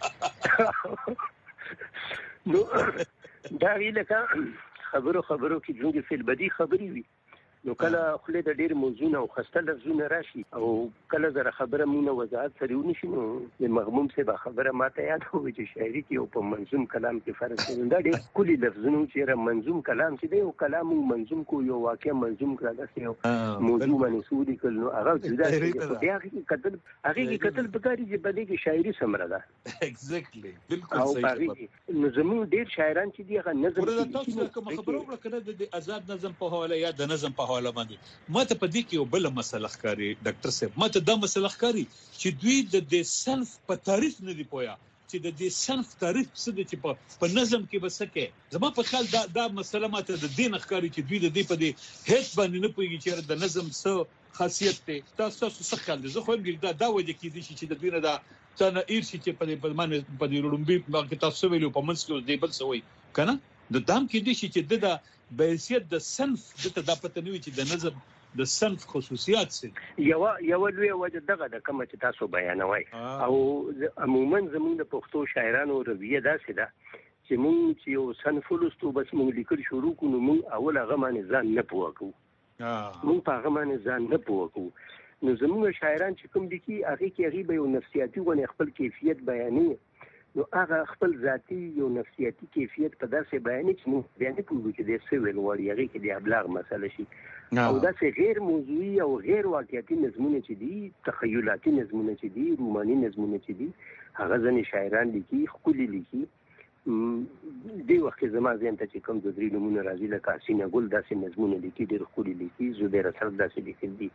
نو دا ویلکه خبرو خبرو کې څنګه فل بدی خبري وي نو کله خله د ډېر موضوعونه او خسته لفظونه راشي او کله زره خبره مونږ وضاحت سره ونشي نو د مغموم صاحب خبره ماته یاد وي چې شاعري کې او په منظوم کلام کې فرق دی دا ډېر کلی لفظونه چې منظوم کلام چې دی او کلام منظوم کو یو واقع منظوم کړه دا یو موضوع باندې سودی کول نو هغه جدا دی بیا هغه کتل هغه کې کتل بګاری چې بلې کې شاعري سمره ده ایگزیکټلی بالکل صحیح نو زموږ ډېر شاعران چې دی هغه نظم ورته تاسو کوم خبرو وکړه کنه د آزاد نظم په حواله یا د نظم په حواله باندې ماته په دې کې یو بل مسله ښکاري ډاکټر صاحب ماته دا مسله ښکاري چې دوی د دې صنف په تعریف نه دی پوهه چې د دې صنف تعریف څه دی چې په په نظم کې به څه کوي زما په خیال دا دا مسله ماته د دې نه ښکاري چې دوی د دې په دې هیڅ باندې نه پوهېږي چې د نظم څه خاصیت دی تاسو تاسو څه خیال دی زه خو هم دا دا وجه کېدی شي چې د دوی نه دا څنګه ایر شي چې په دې په باندې په دې لومبي کې تاسو ویلو په منځ کې دې بل څه وایي کنه د دام کې دي چې د بحیثیت د صنف د ته پته نه وي چې د نظم د صنف خصوصیات څه یو یو لوی وجه دغه د کوم چې تاسو بیانوي او عموما زموږ د پښتو شاعرانو رویه داسې ده چې موږ چې یو صنف لوستو بس موږ لیکل شروع کړو موږ اول هغه باندې ځان نه پوه کوو موږ په هغه باندې ځان نه پوه کوو نو زموږ شاعران چې کوم دي کې هغه کې هغه به یو نفسیاتي غو خپل کیفیت بیانوي نو هغه خپل ذاتی یو نفسیاتي کیفیت په داسې بیان چې موږ بیان کوو چې د څه ویل وړي هغه کې د ابلاغ مسله شي او داسې غیر موضوعي او غیر واقعیتي نظمونه چې دي تخیلاتي نظمونه چې دي روماني نظمونه چې دي هغه ځنې شاعران لیکي ښکلي لیکي دې وخت کې زما ذهن ته چې کوم د درې نومونه راځي لکه حسینه ګل داسې نظمونه لیکي ډېر ښکلي لیکي زبیر اسد داسې لیکل دي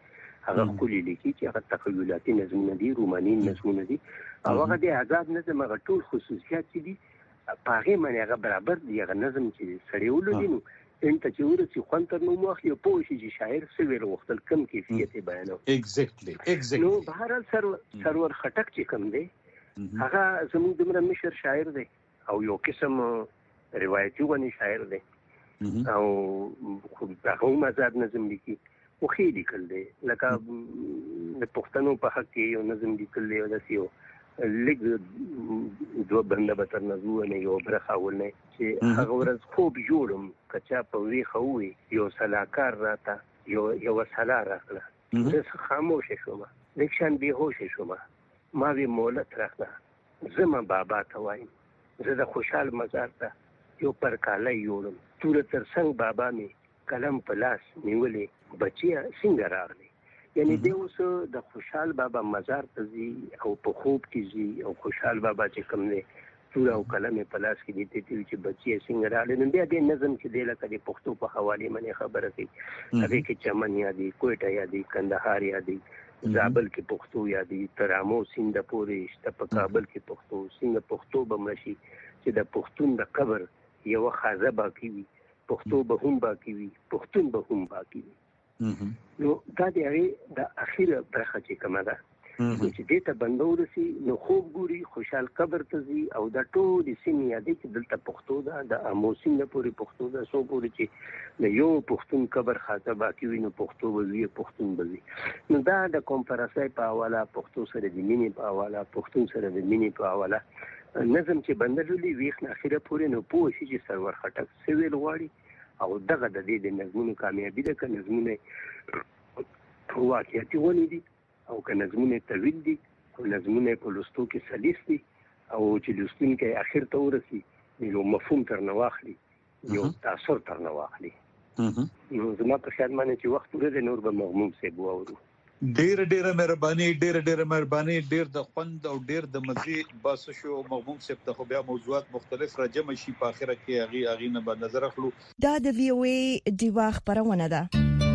هغه خولي لیکي چې هغه تخیلاتي نظمونه دي، روماني نظمونه دي او هغه د آزاد نظم هغه ټول خصوصیات چې دي په هغه باندې هغه برابر دي. هغه نظم چې سړی ولودي نو انت چې ورسي خوانتر نو مخ یو پوه شي چې شاعر څه ویل وختل کم کیفیت بیانو. ایگزیکټلی ایگزیکټلی نو بهرحال سرور سرور خټک چې کوم دی هغه زموږ دمره مشر شاعر دی او یو قسم روایتي ونی شاعر دی او خو هغه آزاد نظم لیکي او خېلی کړل دی لکه د پښتنو په حق کې یو نظم لیکل دی او داسې یو لږ دوه بنده به تر نظمونه یو برخه ولنی چې هغه ورځ خوب جوړم کچا په ویښه ووي یو سلاکار راته یو یوه سلا راغله زه خاموشه شوم لږ شان بېهوشه شوم ما وی مولت راغله زه ما بابا ته وایم زه د خوشحال مزار ته یو پرکالی یوړم توره تر څنګ بابا مې قلم په لاس نیولې بچیه څنګه راغلی. یعنی دی اوس د خوشحال بابا مزار ته ځي او په خوب کې ځي او خوشحال بابا چې کوم دی توره او قلم په لاس کې دی ته چې بچیه څنګه راغلی. نو بیا دې نظم چې دی لکه د پښتو په حوالې باندې خبره کوي هغې کې چمن یادي، کویټه یادي، کندهار یادي، زابل کې پښتو یادي، تر آمو سیند پورې شته په کابل کې پښتو څنګه پښتو به مړه شي چې د پښتون د قبر یوه خازه باقي وي، پښتو به هم باقي وي، پښتون به هم باقي وي. نو دا د هغې د اخیره برخه چې کومه ده چې دې ته بنده ورسي نو خوب ګوري خوشحال قبر ته ځي او دا ټولې سیمې یادوي چې دلته پښتو ده، د آمو سیند پورې پښتو ده، څو پورې چې د یو پښتون قبر خاطر باقي وي نو پښتو به وي، پښتون به وي. نو دا د کمپراسۍ په حواله، پښتو سره د مینې په حواله، پښتون سره د مینې په حواله نظم چې بنده لولي ویښ نه اخره پورې نو پوه شي چې سرور خټک څه ویل غواړي او دغه د دې د نظمونو کامیابي ده که نظمونه واقعیتي ونې دي او که نظمونه طویل دي او نظمونه په لوستو کې سلیس دي او چې لوستونکی اخر ته ورسي یو مفهوم ترنه واخلي، یو تاثر ترنه واخلي. نو زما په خیال باندې چې وخت ورځ نور به مغموم صاحب واورو. ډیر ډیر مهرباني ډیر ډیر مهرباني ډیر د خوند او ډیر د مزي باسو شو مغموم صاحب ته خو بیا موضوعات مختلف را جمع شي په اخره کې اغي اغي نه به نظر اخلو. دا د وی او ای دیوا خبرونه ده.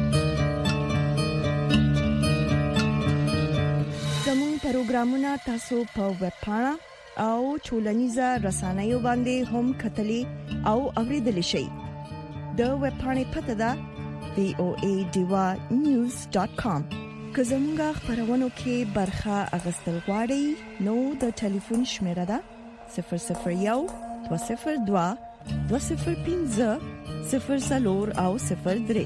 زموږ پروګرامونه تاسو په ویب پاڼه او ټولنیزه رسنیو باندې هم کتلی او اوریدلی شئ. د ویب پاڼې پته ده وی او ای دیوا نیوز ډاٹ کام. که زموږ خبرونو کې برخه اغستل غواړئ نو د ټلیفون شمیره ده صفر صفر یو دوه صفر دوه دوه صفر پنځه صفر څلور او صفر درې.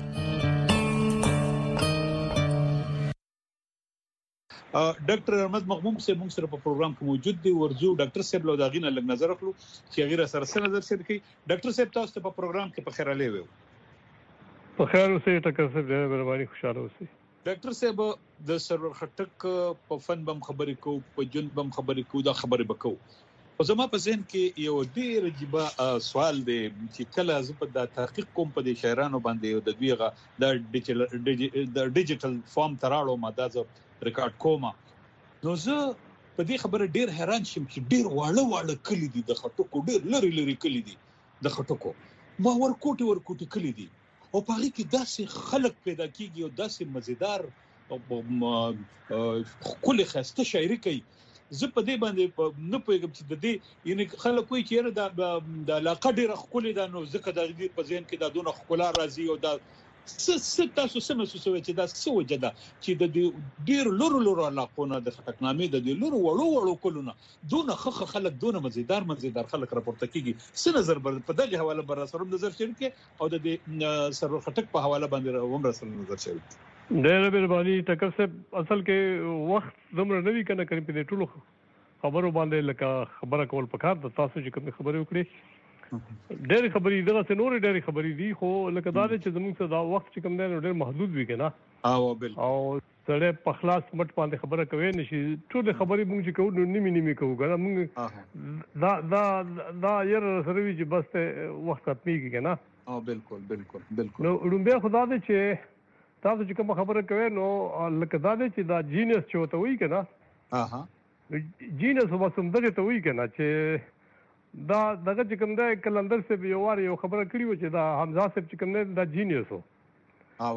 ډاکټر احمد مغموم صاحب موږ سره په پروګرام کې موجود دی. ورزو ډاکټر صاحب له داغینه لږ نظر اخلو چې غیر سره سره نظر شي کوي. ډاکټر صاحب تاسو ته په پروګرام کې په خیر علي وو. په خیر اوسئ ټکر صاحب ډېر مهرباني خوشاله اوسئ. ډاکټر صاحب د سرور خټک په فن بم خبرې کو په جون بم خبرې کو دا خبرې وکاو او زما په ذهن کې یو ډیر عجیب سوال دی چې کله زه په د تحقیق کوم په د شاعرانو باندې د دویغه د ډیجیټل د ډیجیټل فارم تراړو ما دا ریکارډ کوم نو زه په دې خبره ډیر حیران شم چې ډیر واړه واړه کلی دي د خټکو ډیر لری لری کلی دي د خټکو ما ورکوټي ورکوټي کلی دي او په هغه کې داسې خلک پیدا کیږي او داسې مزیدار او کل خسته شاعري کوي. زه په دې باندې نه پوهیږم چې د دې یعنی خلک کوئی چې د د علاقه ډیره خولي دا نو ځکه د دې په ذهن کې دا دونه خلا راځي او دا څه تاسو سم سوسوي چې دا څه وجدا چې د ډیر لورو لورو علاقونه د خټکنامې د دې لورو وړو وړو کولونه دونه خخ خلک دونه مزیدار مزیدار خلک راپورته کیږي. څه نظر بر په دغه حواله بر سره نظر شریک او د دې سرور خټک په حواله باندې هم سره نظر شریک. ډېر مهرباني ټکر صاحب اصل کې وخت زمره نوي کنه کړی په دې ټولو خبرو باندې لکه خبره کول پکار د تاسو چې کوم خبرې وکړي ډېر خبرې دغه څه نور ډېر خبرې دي خو لکه دا چې زموږ څخه دا وخت چې کوم دی ډېر محدود وي کنه او بالکل او سره په خلاص مټ باندې خبره کوي نشي ټول خبرې موږ چې کوو نیمه نیمه کوو کنه موږ دا دا دا ير سره وی چې بس وخت ختميږي کنه او بالکل بالکل بالکل نو لومبه خدا دې چې تاسو چې کوم خبره کوي نو لکه دا دې چې دا جینیس چوته وي کنه اها جینیس وباسم دغه ته وي کنه چې دا دغه چې کوم دی کلندر سے یو وار یو خبره کړی و چې دا حمزه صاحب چې کوم دی دا جینیس و او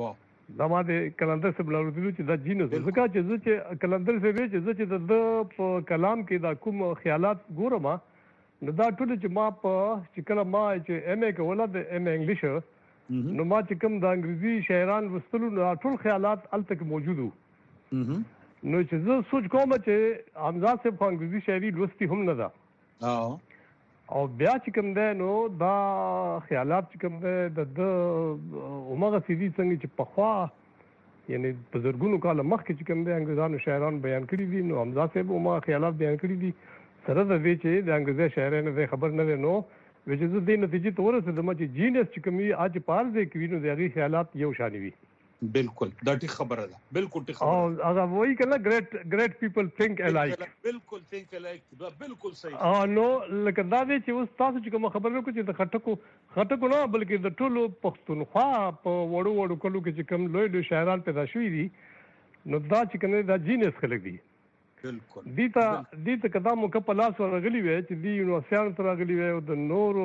دا ما د کلندر څخه بلورتلو چې دا جینس ځکه چې زه چې کلندر څخه وی چې زه چې د په کلام کې دا کوم خیالات ګورم نو دا ټول چې ما په چې کله ما چې ایم ای کوله د ایم ای انګلیش نو ما چې کوم د انګریزي شاعران وستلو نو ټول خیالات الته موجود وو نو چې زه سوچ کوم چې حمزه صاحب په انګریزي شاعري لوستي هم نه ده او بیا چې کوم ده نو دا خیالات چې کوم ده د عمره سیدی څنګه چې په خوا یعنی په زرګونو کال مخکې چې کوم ده انګریزانو شاعران بیان کړي دي نو حمزه صاحب عمره خیالات بیان کړي دي سره د دې چې د انګریزي شاعرانو خبر نه نو وجه زه د نتیجې ته ورسېدم چې جینس چې کومي اج پال دې کوي نو د هغه خیالات یو شان وي بالکل دا ټیک خبره ده بالکل ټیک خبره او هغه وایي کنه ګریټ ګریټ پیپل ثینک الایک بالکل ثینک الایک دا بالکل صحیح اه نو لکه دا دې چې اوس تاسو چې کوم خبره وکړو چې د خټکو خټکو نه بلکې د ټولو پښتونخوا په وړو وړو کلو کې چې کوم لوی لوی شاعران پیدا شوي دي نو دا چې کنه دا جینس خلک دي بالکل دیتا دیتا کدا مو کپلا سره غلی وې چې دی یونیورسيټ تر غلی وې او د نورو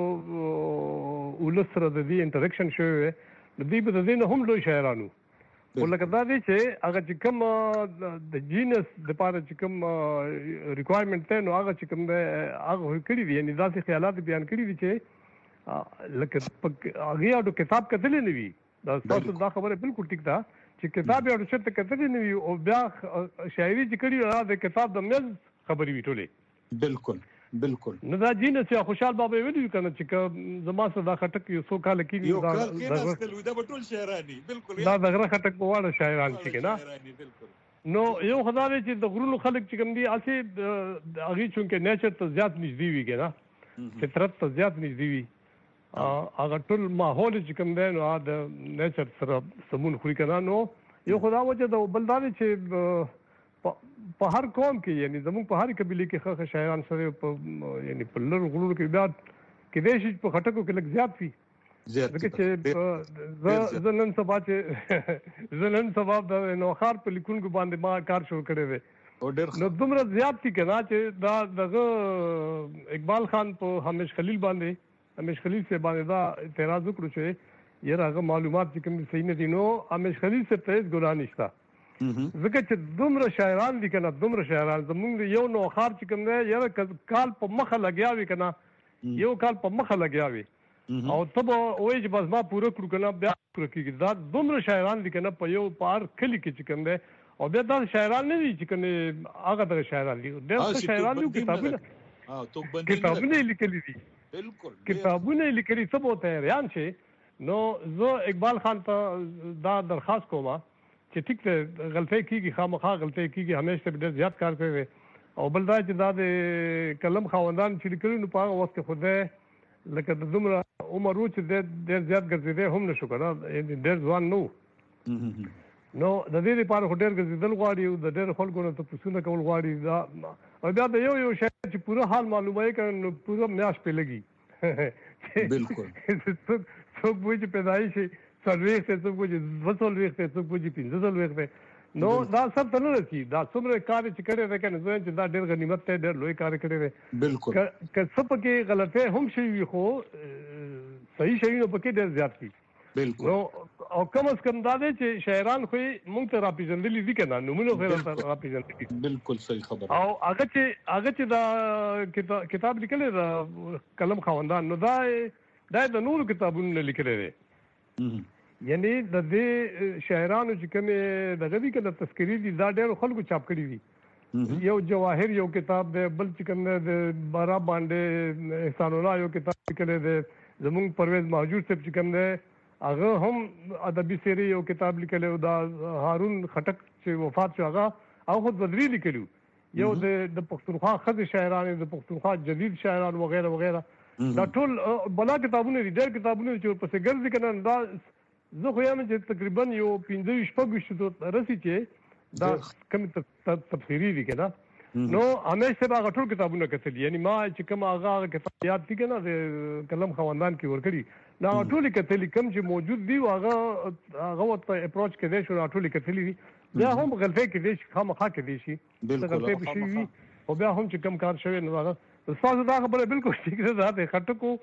ولسره د دې انټریکشن شوی د دې په دې نه هم لوی شاعرانو ولکه دا دی چې هغه چې کوم د جینس د پاره چې کوم ریکوایرمنت ته نو هغه چې کوم هغه کړی دی یعنی داسې خیالات بیان کړی دي چې لکه هغه اډو کتاب کتل نه وی دا تاسو دا خبره بالکل ټیک ده چې کتاب یو څه ته کتل نه وي او بیا شاعري چې کړي دا کتاب د مز خبرې وی ټوله بالکل بالکل نو دا جینس یا خوشحال بابا ویلي کنه چې زما سره دا خټک یو څو کال کې یو کال کې نسل دا ټول شاعرانی بالکل دا دغه خټک په واړه شاعران چې کنه بالکل نو یو خدای چې د غرونو خلک چې کوم دي اسی هغه چونکه نیچر ته زیات نږدې وي کنه فطرت ته زیات نږدې وي هغه ټول ماحول چې کوم دی نو د نیچر سره سمون خوري کنه نو یو خدای وجه د بلدار چې په هر قوم کې یعنی زموږ په هر قبیله کې خخ شاعران سره په یعنی په لر غرونو کې بیا کې دیش په خټکو کې لږ زیات وي زیات چې زنن سبا چې زنن سبا د نوخار په لیکونکو باندې ما کار شروع کړی دی نو دومره زیات دي کنه چې دا دغه اقبال خان په حمیش خلیل باندې حمیش خلیل سے باندې دا اعتراض وکړو چې یره هغه معلومات چې کوم صحیح نه دي نو حمیش خلیل سے ته ګناه نشته ځکه چې دومره شاعران دي کنه دومره شاعران زمونږ یو نوخار چې کوم دی یره کال په مخه لګیا وي کنه یو کال په مخه لګیا وي او ته به وایي چې بس ما پوره کړو کنه بیا پوره کېږي دا دومره شاعران دي کنه په یو پار کلي کې چې کوم دی او بیا دا شاعران نه دي چې کنه هغه دغه شاعران دي ډېر شاعران دي کتابونه کتابونه لیکلي دي بالکل کتابونه لیکلي څه به تیاریان شي نو زه اقبال خان ته دا درخواست کوم چې ټیک ته غلطۍ کیږي خامخا غلطۍ کیږي همیشه ډېر زیات کار کوي او بل دا چې دا د کلم خاوندان چې لیکلي نو په هغه وخت کې خدای لکه د دومره عمر و چې ډېر زیات ګرځېدی هم نشو کنه ډېر ځوان نو نو د دې لپاره خو ډېر ګرځېدل غواړي او د ډېر خلکو نه تپوسونه کول غواړي دا او بیا د یو یو شی چې پوره حال معلومه کړي نو پوره میاشت پې لګي بالکل څوک وایي چې پیدایشي څلوېښت دی څوک وایي چې دوه څلوېښت دی څوک وایي چې پنځه څلوېښت دی نو دا سب ته نه رسي دا څومره کار چې کړی دی که نه زه چې دا ډېر غنیمت دی ډېر لوی کار کړی دی بالکل که څه پکې غلطۍ هم شوي وي خو صحیح شوي نو پکې ډېر زیات وي بالکل نو او کم از کم دا دی چې شاعران خو یې موږ ته راپېژندلي دي که نه نومونه خو یې راته راپېژندلي بالکل صحیح خبره او هغه چې هغه چې دا کتاب لیکلی د قلم خاوندان نو دا دا د نورو کتابونو نه لیکلی دی یعنی د دې شاعرانو چې کومې دغه دي که د تذکرې دي دا ډېرو خلکو چاپ کړي دي یو جواهر یو کتاب دی بل چې کوم دی د بارا باندې احسان الله یو کتاب لیکلی دی زمونږ پرویز مهجور صاحب چې کوم دی هغه هم ادبي سیرې یو کتاب لیکلی دا هارون خټک چې وفات شو هغه او خود بدري لیکلي یو د پښتونخوا ښځې شاعران د پښتونخوا جدید شاعران وغیره وغیره دا ټول بلا کتابونه دي ډېر کتابونه چې ورپسې ګرځي که نه دا زه خو یم چې تقریبا یو پنځه ویشت شپږ ویشتو رسي چې دا کوم تفسیري دي که نه نو همیش صاحب هغه ټول کتابونه کتلي یعنی ما چې کوم هغه کتاب یاد دي که نه د قلم خاوندان کې ورکړي نو هغه ټولې کتلي کوم چې موجود دي هغه هغه ورته اپروچ کېدی شو نو ټولې کتلي دي بیا هم غلطۍ کېدی شي خامخا کېدی شي غلطۍ به شوي وي او بیا هم چې کوم کار شوی نو هغه ستاسو دا خبره بالکل ټیک ده دا د خټکو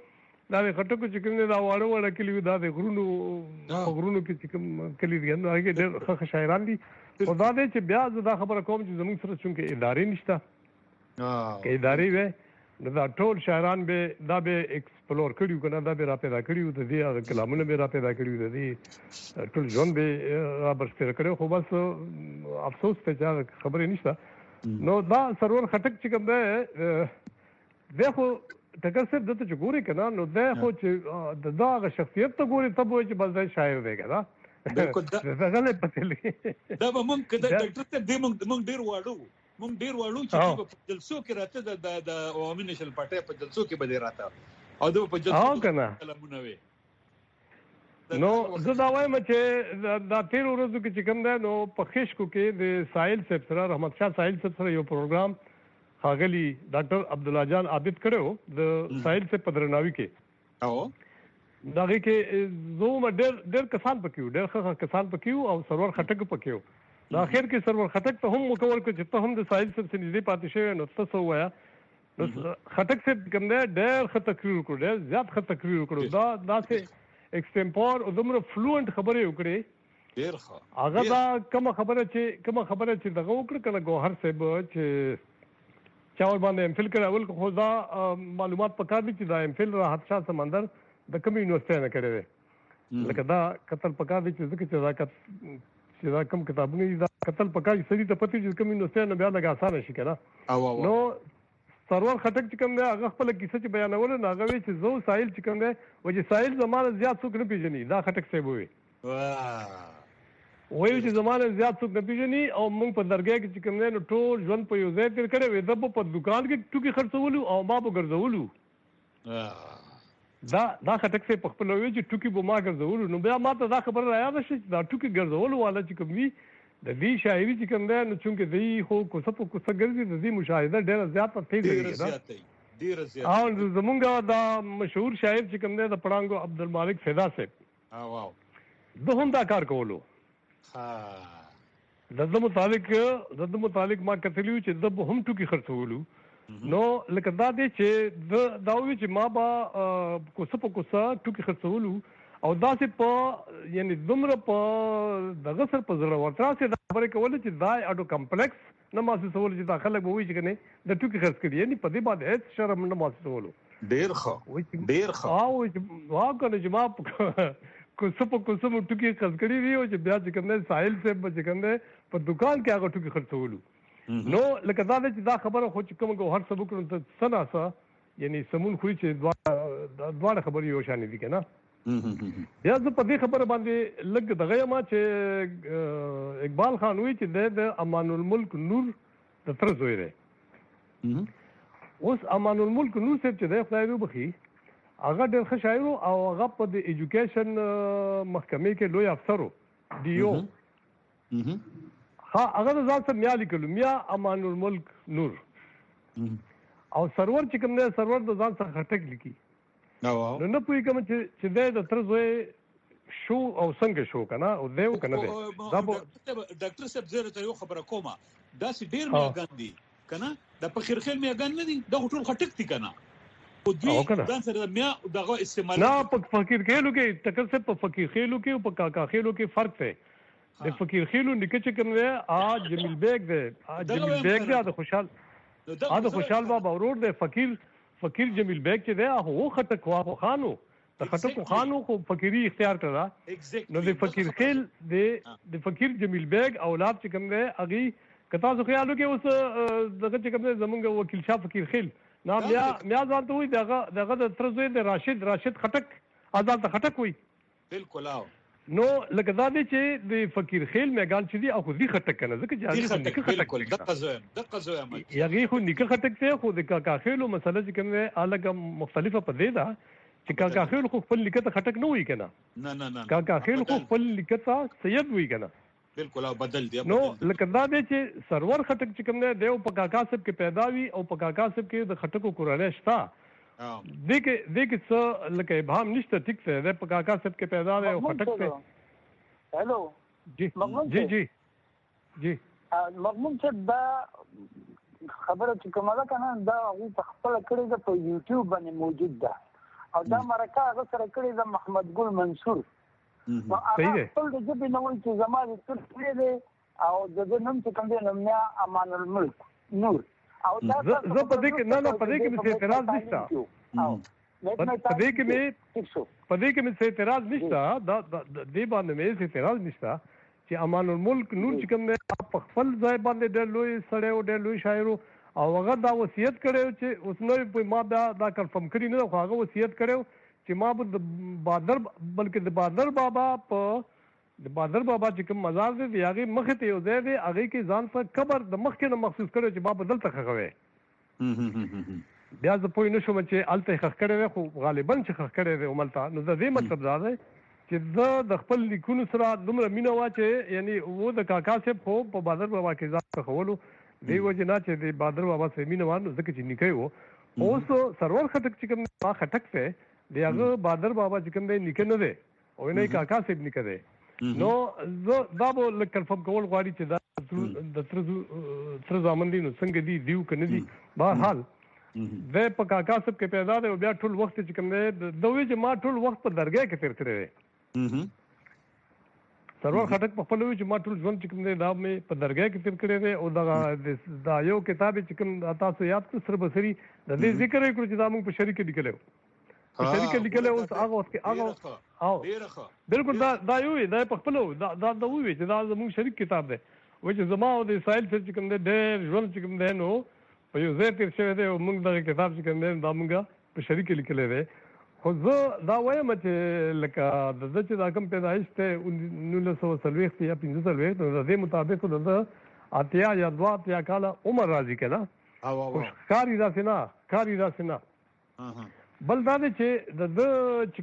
دا خټکو چې کوم دا واړه واړه کلی دا د غرونو غرونو کې چې کوم کلی دی نو هغه ډېر ښه شاعران دي او دا دې چې بیا دا خبره کوم چې زموږ سره څنګه ادارې نشته کې ادارې وې نو دا ټول شاعران به دا به ایکسپلور کړیو کنه دا به را پیدا کړیو د دې کلامونه به را پیدا کړیو د دې ټول ژوند به را برسته کړو خو بس افسوس ته چې خبرې نشته نو دا سرور خټک چې کوم دی دغه ټکر صرف دته چې ګوري کنه نو دا خو چې دا غ شخصیت ته ګوري ته وایي چې بس دا شاعر دی کنه بالکل دا څنګه پتلې دا به مونږ کده ډاکټر ته د مونږ مونږ ډیر واړو مونږ ډیر واړو چې په جلسو کې راته د د عوامي نشل پټه په جلسو کې بده راته او د په جلسو کې کلمونه وي نو زه دا وایم چې دا تیر ورځو کې چې کوم دی نو په خشکو کې د ساحل صاحب سره رحمت شاه ساحل صاحب سره یو پروګرام خاغلی ډاکټر عبد الله جان عابد کړو د ساحل سے پدرناوی کې او دغه کې زه ډېر ډېر کسان پکیو ډېر ښه کسان پکیو او سرور خټک پکیو د اخر کې سرور خټک ته هم مکول کړ چې ته هم د ساحل سے نږدې پاتې شوی نو تاسو وایا نو خټک سے کوم دی ډېر ښه تقریر وکړ ډېر زیات ښه تقریر وکړ دا داسې ایکسټمپور او دومره فلوئنت خبرې وکړې ډېر ښه هغه دا کوم خبره چې کوم خبره چې دغه وکړ کنه ګوهر صاحب چې چاول باندې ایم فل کراول خو دا معلومات پکار دي چې دا ایم فل راحت شاه سمندر د کوم یونیورسيټي نه کړی دی لکه دا قتل پکار دي چې ځکه چې دا چې دا کوم کتابونه دا قتل پکار دي سړي ته پته چې کوم یونیورسيټي نه بیا لګا آسان شي کنه نو سرور خټک چې کوم دی هغه خپل کیسه چې بیانول نه هغه چې زو ساحل چې کوم دی و چې ساحل زمانه زیات څوک نه پیژني دا خټک صاحب وي وایي چې زمانه زیات څوک نه پیژني او موږ په درګه کې چې کوم دی نو ټول ژوند په یو ځای تیر کړی وي د په دکان کې ټوکی خرڅولو او ما په ګرځولو دا دا خټک صاحب په خپل وی چې ټوکی به ما ګرځولو نو بیا ما ته دا خبر را یاد شي دا ټوکی ګرځولو والا چې کوم وي د دې شاعري چې کوم دی نو چې دی خو کوڅه په کوڅه ګرځي د دې مشاهده ډېره زیاته تیزه ډېره زیاته او زمونږ دا مشهور شاعر چې کوم دی د پړانګو عبدالمالک فدا صاحب او واو د هم دا کار کولو ها د د متعلق د د متعلق ما کتلیو چې د هم ټوکی خرڅولو نو لکه دا دی چې د دا وی چې ما با کوڅه په کوڅه ټوکی خرڅولو او دا چې په یعنی دومره په دغه سر په زړه ورترا چې دا خبرې کول چې دا اډو کمپلیکس نه محسوسول چې دا خلک به وایي چې نه د ټوکی خرڅ کړي یعنی په دې باندې هیڅ شرم نه محسوسولو ډېر ښه ډېر ښه او واو کنه چې ما کوڅه په کوڅه مو ټوکی خرڅ کړي وي او چې بیا چې کوم ساحل سے چې کوم په دکان کې هغه ټوکی خرڅولو نو لکه دا چې دا خبره خو چې کوم ګوهر سبو کړو ته سناسا یعنی سمون خو چې دوا دواړه خبرې یو شان دي کنه یا زه په دې خبره باندې لګ دغه ما چې اقبال خان وی چې د امان الملک نور د تر زوی دی اوس امان الملک نور څه چې د خدای وبخي هغه ډېر ښه شاعر او هغه په د ایجوکیشن محکمې کې لوی افسر دی یو ها هغه ځان سره میا لیکلو میا امان الملک نور او سرور چې کوم دی سرور د ځان سره خټک لیکي نو نه پوي کوم چې چې د تر زوی شو او څنګه شو کنه او دیو کنه دا ډاکټر صاحب زه ته یو خبره کومه دا سي ډیر میاګان دي کنه دا په خیر خیر میاګان نه دي دا ټول خټک دي کنه او دوی ځان سره میا دغه استعمال نه په فقیر خېلو کې ټکر سے په فقیر خېلو کې او په کاکا خېلو کې فرق دی د فقیر خېلو نکه چې کوم دی ا جمیل بیگ دی ا جمیل بیگ دی د خوشحال ا د خوشحال بابا ورور دی فقیر فقیر جمیل بیگ چې دی هغه خټک واخو خانو د خټکو خانو خو فقيري اختیار کړه نو د فقیر خیل د د فقیر جمیل بیگ اولاد چې کوم دی اغي کتا زو خیالو کې اوس دغه چې کوم دی زمونږ وکیل شاه فقیر خیل نو بیا بیا ځان ته وي دغه دغه د ترزوی د راشد راشد خټک آزاد خټک وي بالکل او نو لکه دا دی چې د فقیر خیل میګان چې دی اخو دی خټک کنه ځکه چې هغه خټک بالکل دغه زویم دغه زویم یغي خو نیکه خټک ته خو د کاکا خیلو مسله چې کوم دی الګ مختلفه پدې ده چې کاکا خیل خو خپل لیکته خټک نه وي کنه نه نه نه کاکا خیل خو خپل لیکته سید وي کنه بالکل او بدل دی نو لکه دا دی چې سرور خټک چې کوم دی دیو په کاکا صاحب کې پیدا وی او په کاکا صاحب کې د خټکو قرانه شتا دغه دغه څه لکه ابهام نشته ټیک څه د په کاکا صاحب کې پیدا دی او خټک ته هلو جی جی جی جی مضمون چې دا خبره چې کومه ده کنه دا هغه په خپل کړي ده په یوټیوب باندې موجود ده او دا مرکه هغه سره کړی د محمد ګل منصور. صحیح ده. ټول د جبې نوم چې زما د تر دی او د نوم چې کوم دی نوم نه امان الملک نور. او دا زه په دې کې نه نه په دې کې مې اعتراض نشته. او په دې کې مې په دې کې مې اعتراض نشته. دا د دې باندې مې اعتراض نشته چې امان الملک نور چې کوم دی په خپل ځای باندې ډېر لوی سړی او ډېر لوی شاعر او هغه دا وصیت کړی چې اوس نو په ما دا دا کنفرم کړی نه خو هغه وصیت کړی چې ما به د بادر بلکې د بادر بابا په د بادر بابا چې کوم مزار دی د هغې مخې ته یو ځای دی هغې کې ځان ته قبر د مخکې نه مخصوص کړی چې ما به دلته ښخوی. بیا زه پوه نه شوم چې هلته یې ښخ کړی دی خو غالبا چې ښخ کړی دی هملته. نو د دې مطلب دا دی چې زه د خپل لیکونو سره دومره مینه وه چې یعنی و د کاکا صاحب خو په بادر بابا کې ځان ښخولو دې وجې نه چې د بادر بابا سره مینه وه نو ځکه چې نیکه و. اوس سرور خټک چې کوم ما خټک دی د هغه بادر بابا چې کوم دی نیکه نه دی او نه کاکا صاحب نیکه دی. نو زه دا به لږ کنفرم کول غواړي چې دا د تره زامن دي نو څنګه دي دیو که نه دي. بهرحال دی په کاکا صاحب کې پیدا دی او بیا ټول وخت چې کوم دی د وی چې ما ټول وخت په درګاه کې تېر کړی دی. سرور خټک په خپل وی چې ما ټول ژوند چې کوم دی دا مې په درګاه کې تېر کړی دی او دغه دا یو کتاب چې کوم تاسو یاد کړو سر بصري د دې ذکر یې کړو چې دا موږ په شریک کې لیکلی په شریک کې لیکلی اوس هغه وخت کې هغه او بالکل دا دا یو دا په خپل دا دا دا وی چې دا زموږ شریک کتاب دی و چې زما او د سایل سره چې کوم دی ډېر ژوند چې کوم دی نو په یو ځای تېر شوی دی او موږ دغه کتاب چې کوم دی دا موږ په شریک کې لیکلی دی. خو زه دا وایم چې لکه د ده چې دا کوم پیدایش دی نولس سوه څلوېښت یا پنځه څلوېښت نو د دې مطابق د ده اتیا یا دوه اتیا کاله عمر راځي که نه خو ښکاري داسې نه ښکاري داسې نه. بل دا دی چې د ده چې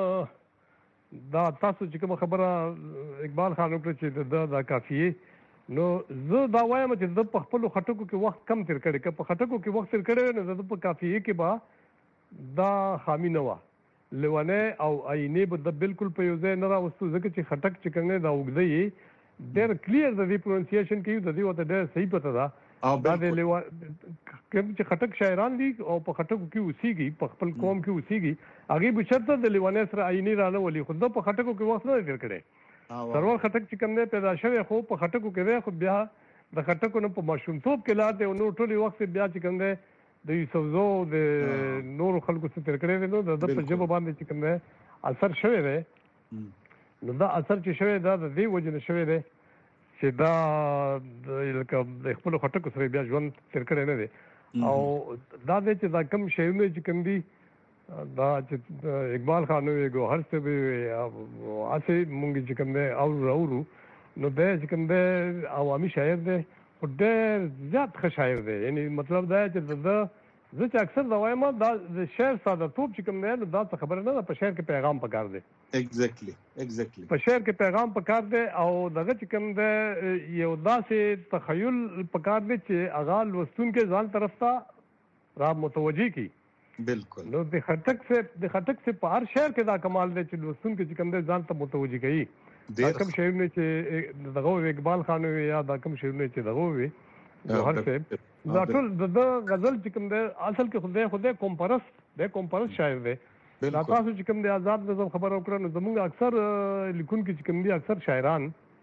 کوم دا تاسو چې کومه خبره اقبال خان وکړه چې د ده دا کافیې نو زه دا وایم چې د په خپلو خټکو کې وخت کم تېر کړی که په خټکو کې وخت تېر کړی وی نو د ده په کافیې کې به دا خامي نه وه. لیونی او آینې به د بالکل په یو ځای نه راوستو ځکه چې خټک چې کوم دی دا اوږده یې ډېر کلیر د دې پرونسیشن کوي د دې ورته ډېر صحیح پته ده. دا د لیوا کوم چې خټک شاعران دي او په خټکو کې اوسېږي په خپل قوم کې اوسېږي هغې به چېرته د لیونۍ سره آینې را نه ولي خو ده په خټکو کې وخت نه دی تېر کړی. سرور خټک چې کوم دی پیدا شوی خو په خټکو کې دی خو بیا د خټکو نه په ماشومتوب کې لا دی او نور ټولې وخت بیا چې کوم دی د یوسفزو د نورو خلکو څخه تېر کړی دی نو د ده په ژبه باندې چې کوم دی اثر شوی دی. نو دا اثر چې شوی دا د دې وجې نه شوی دی چې دا لکه د خپلو خټکو سره بیا ژوند تېر کړی نه دی. او دا دی چې دا کم شعرونه چې کوم دي دا چې اقبال خان وی ګوهر صاحب وی هسې مونږ چې کوم دی اورو اورو نو دی چې کوم دی عوامي شاعر دی خو ډېر زیات ښه شاعر دی. یعنی مطلب دا چې د ده زه چې اکثر دا وایم دا د شعر سادهتوب چې کوم دی نو دا څه خبره نه ده په شعر کې پیغام پکار دی. ایگزیکټلی ایگزیکټلی په شعر کې پیغام پکار دی او دغه چې کوم دی یو داسې تخیل پکار دی چې هغه لوستونکی ځان طرف ته را متوجه کړي. بالکل. نو د خټک سے د خټک سے په هر شعر کې دا کمال دی چې لوستونکی چې کوم دی ځان ته متوجه کوي. دا کوم شعرونه چې دغه اقبال خان وی یا دا کوم شعرونه چې دغه وی ګوهر صاحب دا ټول د غزل چې کوم دی اصل کې خدای خدای کومپرس دی کومپرس شاعر دی. دا تاسو چې کوم دی آزاد نظم خبره وکړه نو زموږ اکثر لیکونکي چې کوم دي اکثر شاعران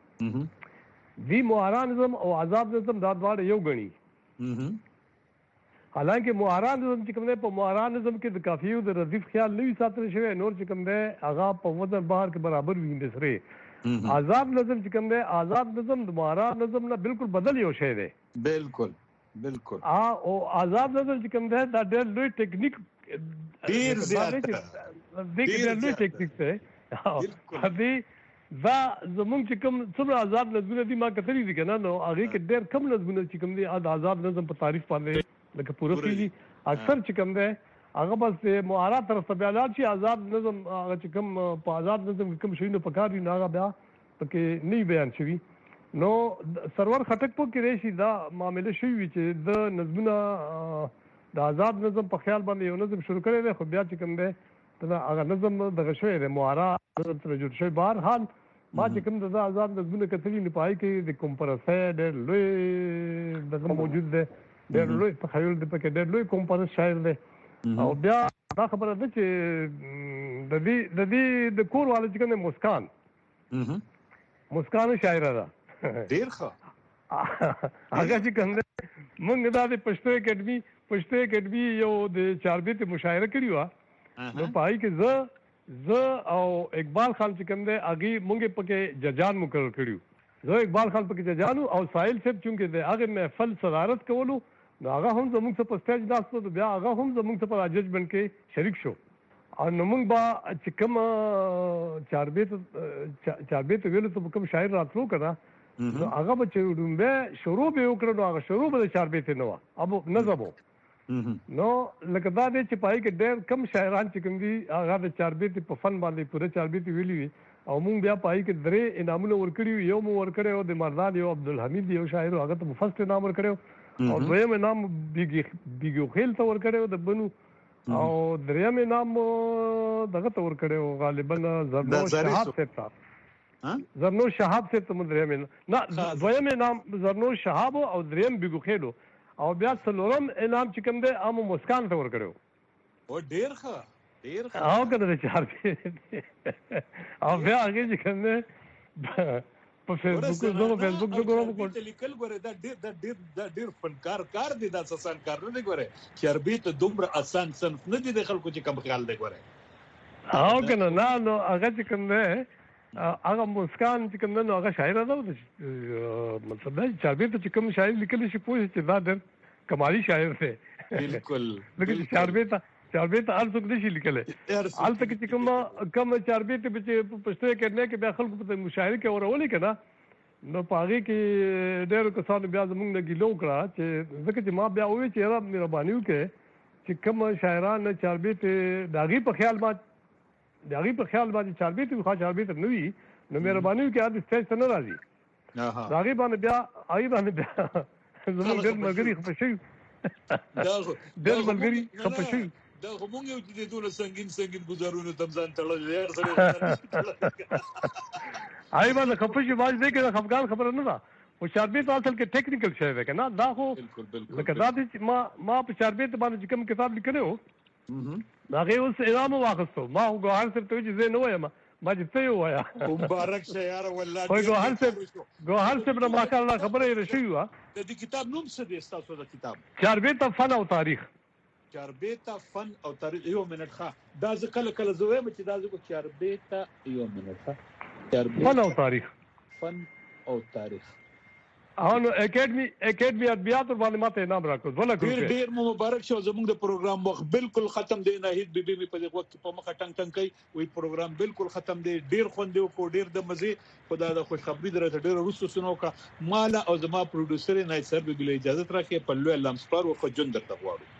دی معارا نظم او آزاد نظم دا دواړه یو ګڼي. حالانکه معارا نظم چې کوم دی په معارا نظم کې د قافیو د ردیف خیال نه وي ساتل شوی نور چې کوم دی هغه په وزن بهر کې برابر وي د سرې. آزاد نظم چې کوم دی آزاد نظم د معارا نظم نه بالکل بدل یو شی دی. بالکل بالکل. او آزاد نظم چې کوم دی دا ډېر لوی ټیکنیک ډېر زیاته ډېر لوی ټیکنیک دی. دا زمونږ چې کوم څومره آزاد نظمونه دي ما کتلي دي که نه نو هغې کې ډېر کم نظمونه چې کوم دي د آزاد نظم په تعریف باندې لکه پوره کېږي. اکثر چې کوم دی هغه بس د معارا طرف ته بیا لاړ شي. آزاد نظم هغه چې کوم په آزاد نظم کې کوم شیونه پکار دي نو هغه بیا پکې نه بیان شوي. نو سرور خټک په کې دی شي دا معامله شوي وي چې د نظمونه د آزاد نظم په خیال باندې یو نظم شروع کړی دی خو بیا چې کوم دی هغه نظم دغه شوی دی معارا نظم سره جوړ شوی. بهرحال ما چې کوم د آزاد نظمونه کتلي نو په هغې کې د کومپرسی ډېر لوی دغه موجود دی ډېر لوی تخیل دی پکې ډېر لوی کومپرس شاعر دی. او بیا دا خبره ده چې د دې د دې د کور والو چې کوم مسکان مسکان شاعر ده ډیر ښه هغه چې کوم موږ دا د پښتو اکیډمي پښتو اکیډمي یو د چاربیت مشاعره کړی و نو پای کې زه زه او اقبال خان چې کوم دی هغه موږ پکې ججان مقرر کړیو زه اقبال خان پکې ججانو او ساحل صاحب چې د هغه محفل صدارت کولو نو هغه هم زموږ څخه په سټیج ناستو بیا هغه هم زموږ څخه په ججمنټ کې شریک شو او نو موږ با چې کوم چاربیت چاربیت ویلو ته کوم شاعر راتلو کړه نو هغه به چې ډومبه شروع به وکړو نو هغه شروع به چاربیت نه و ابو نظمو نو لکه دا دې چې پای کې ډېر کم شاعران چې کوم دي هغه د چاربیت په فن باندې پوره چاربیت ویلي وي او موږ بیا پای کې درې انعامونه ورکړي یو مو ورکړو د مردان یو عبدالحمید یو شاعر هغه ته فرست انعام ورکړو او دویم انعام بیګي بیګو خیل ته ورکړو د بنو او دریم انعام دغه ته ورکړو غالبا زرنو شهاب صاحب ته زرنو شهاب صاحب ته دریم نه دویم انعام زرنو شهاب او دریم بیګو خیلو او بیا څلورم انعام چې کوم دی امو مسکان ته ورکړو او ډیر ښه ډیر ښه او کله چې چار او بیا هغه چې کوم دی په فیسبوک زو فیسبوک زو ګورم کوم لیکل غره دا ډیر دا ډیر دا ډیر فنکار کار دی دا آسان کار نه دی غره چربیت دومره آسان صنف نه دی د خلکو چې کم خیال دی غره او کنه نه نو هغه چې کوم دی هغه مسکان چې کوم نو هغه شاعر ده مطلب دا چاربیت چې کوم شاعر لیکل شي پوه چې دا د کمالي شاعر دی بالکل لکه چاربیت چاربیت ارزو کې شي لیکل حال تک چې کوم کوم چاربیت په پښتو کې کې بیا خلکو په مشاعره کې اورولې کړه نو پاغي کې ډېر کسان بیا زموږ نه ګیلو کړه چې ځکه چې ما بیا وې چې را مهرباني وکړه چې کوم شاعران چاربیت داغي په خیال ما داغي په خیال باندې چاربیت خو چاربیت نه وي نو مهرباني وکړه د سټیج ته نه راځي داغي باندې بیا آی باندې بیا زموږ ډېر ملګري خپشي ډېر ملګري خپشي دا همون یو چې دونه سنگین سنگین گزارونه تم ځان تړل یار سره آی باندې خپشي باز دې کې افغان خبره نه ده او چاربیت اصل کې ټیکنیکل شی دی کنه دا خو بالکل بالکل لکه دا چې ما ما په چاربیت باندې کوم کتاب لیکلو هغه اوس انعام واخستو ما ګوهر سره ته چې زه نه وایم ما چې ته وایا مبارک شه یار والله خو ګوهر سره ګوهر سره ما کله خبره یې رشي وا د دې کتاب نوم څه دی تاسو د کتاب چاربیت فن او تاریخ چاربیت فن او تاریخ یو منټ ښه دا ځکه کله کله زه وایم چې دا ځکه چاربیت یو منټ ښه چاربیت فن او تاریخ فن او تاریخ او نو اکیډمي اکیډمي ادبیات باندې ماته انعام راکړو ولا ډیر ډیر مبارک شو زموږ د پروګرام وخت بالکل ختم دی نه هیڅ بیبي می په دغه وخت په مخه ټنګ ټنګ کوي وی پروګرام بالکل ختم دی ډیر خوند کو ډیر د مزه خدا د خوش خبری درته ډیر وروسته سنو کا مال او زما پروډوسر نه سر به اجازه راکې په لوی لمسپار او خجون درته غواړو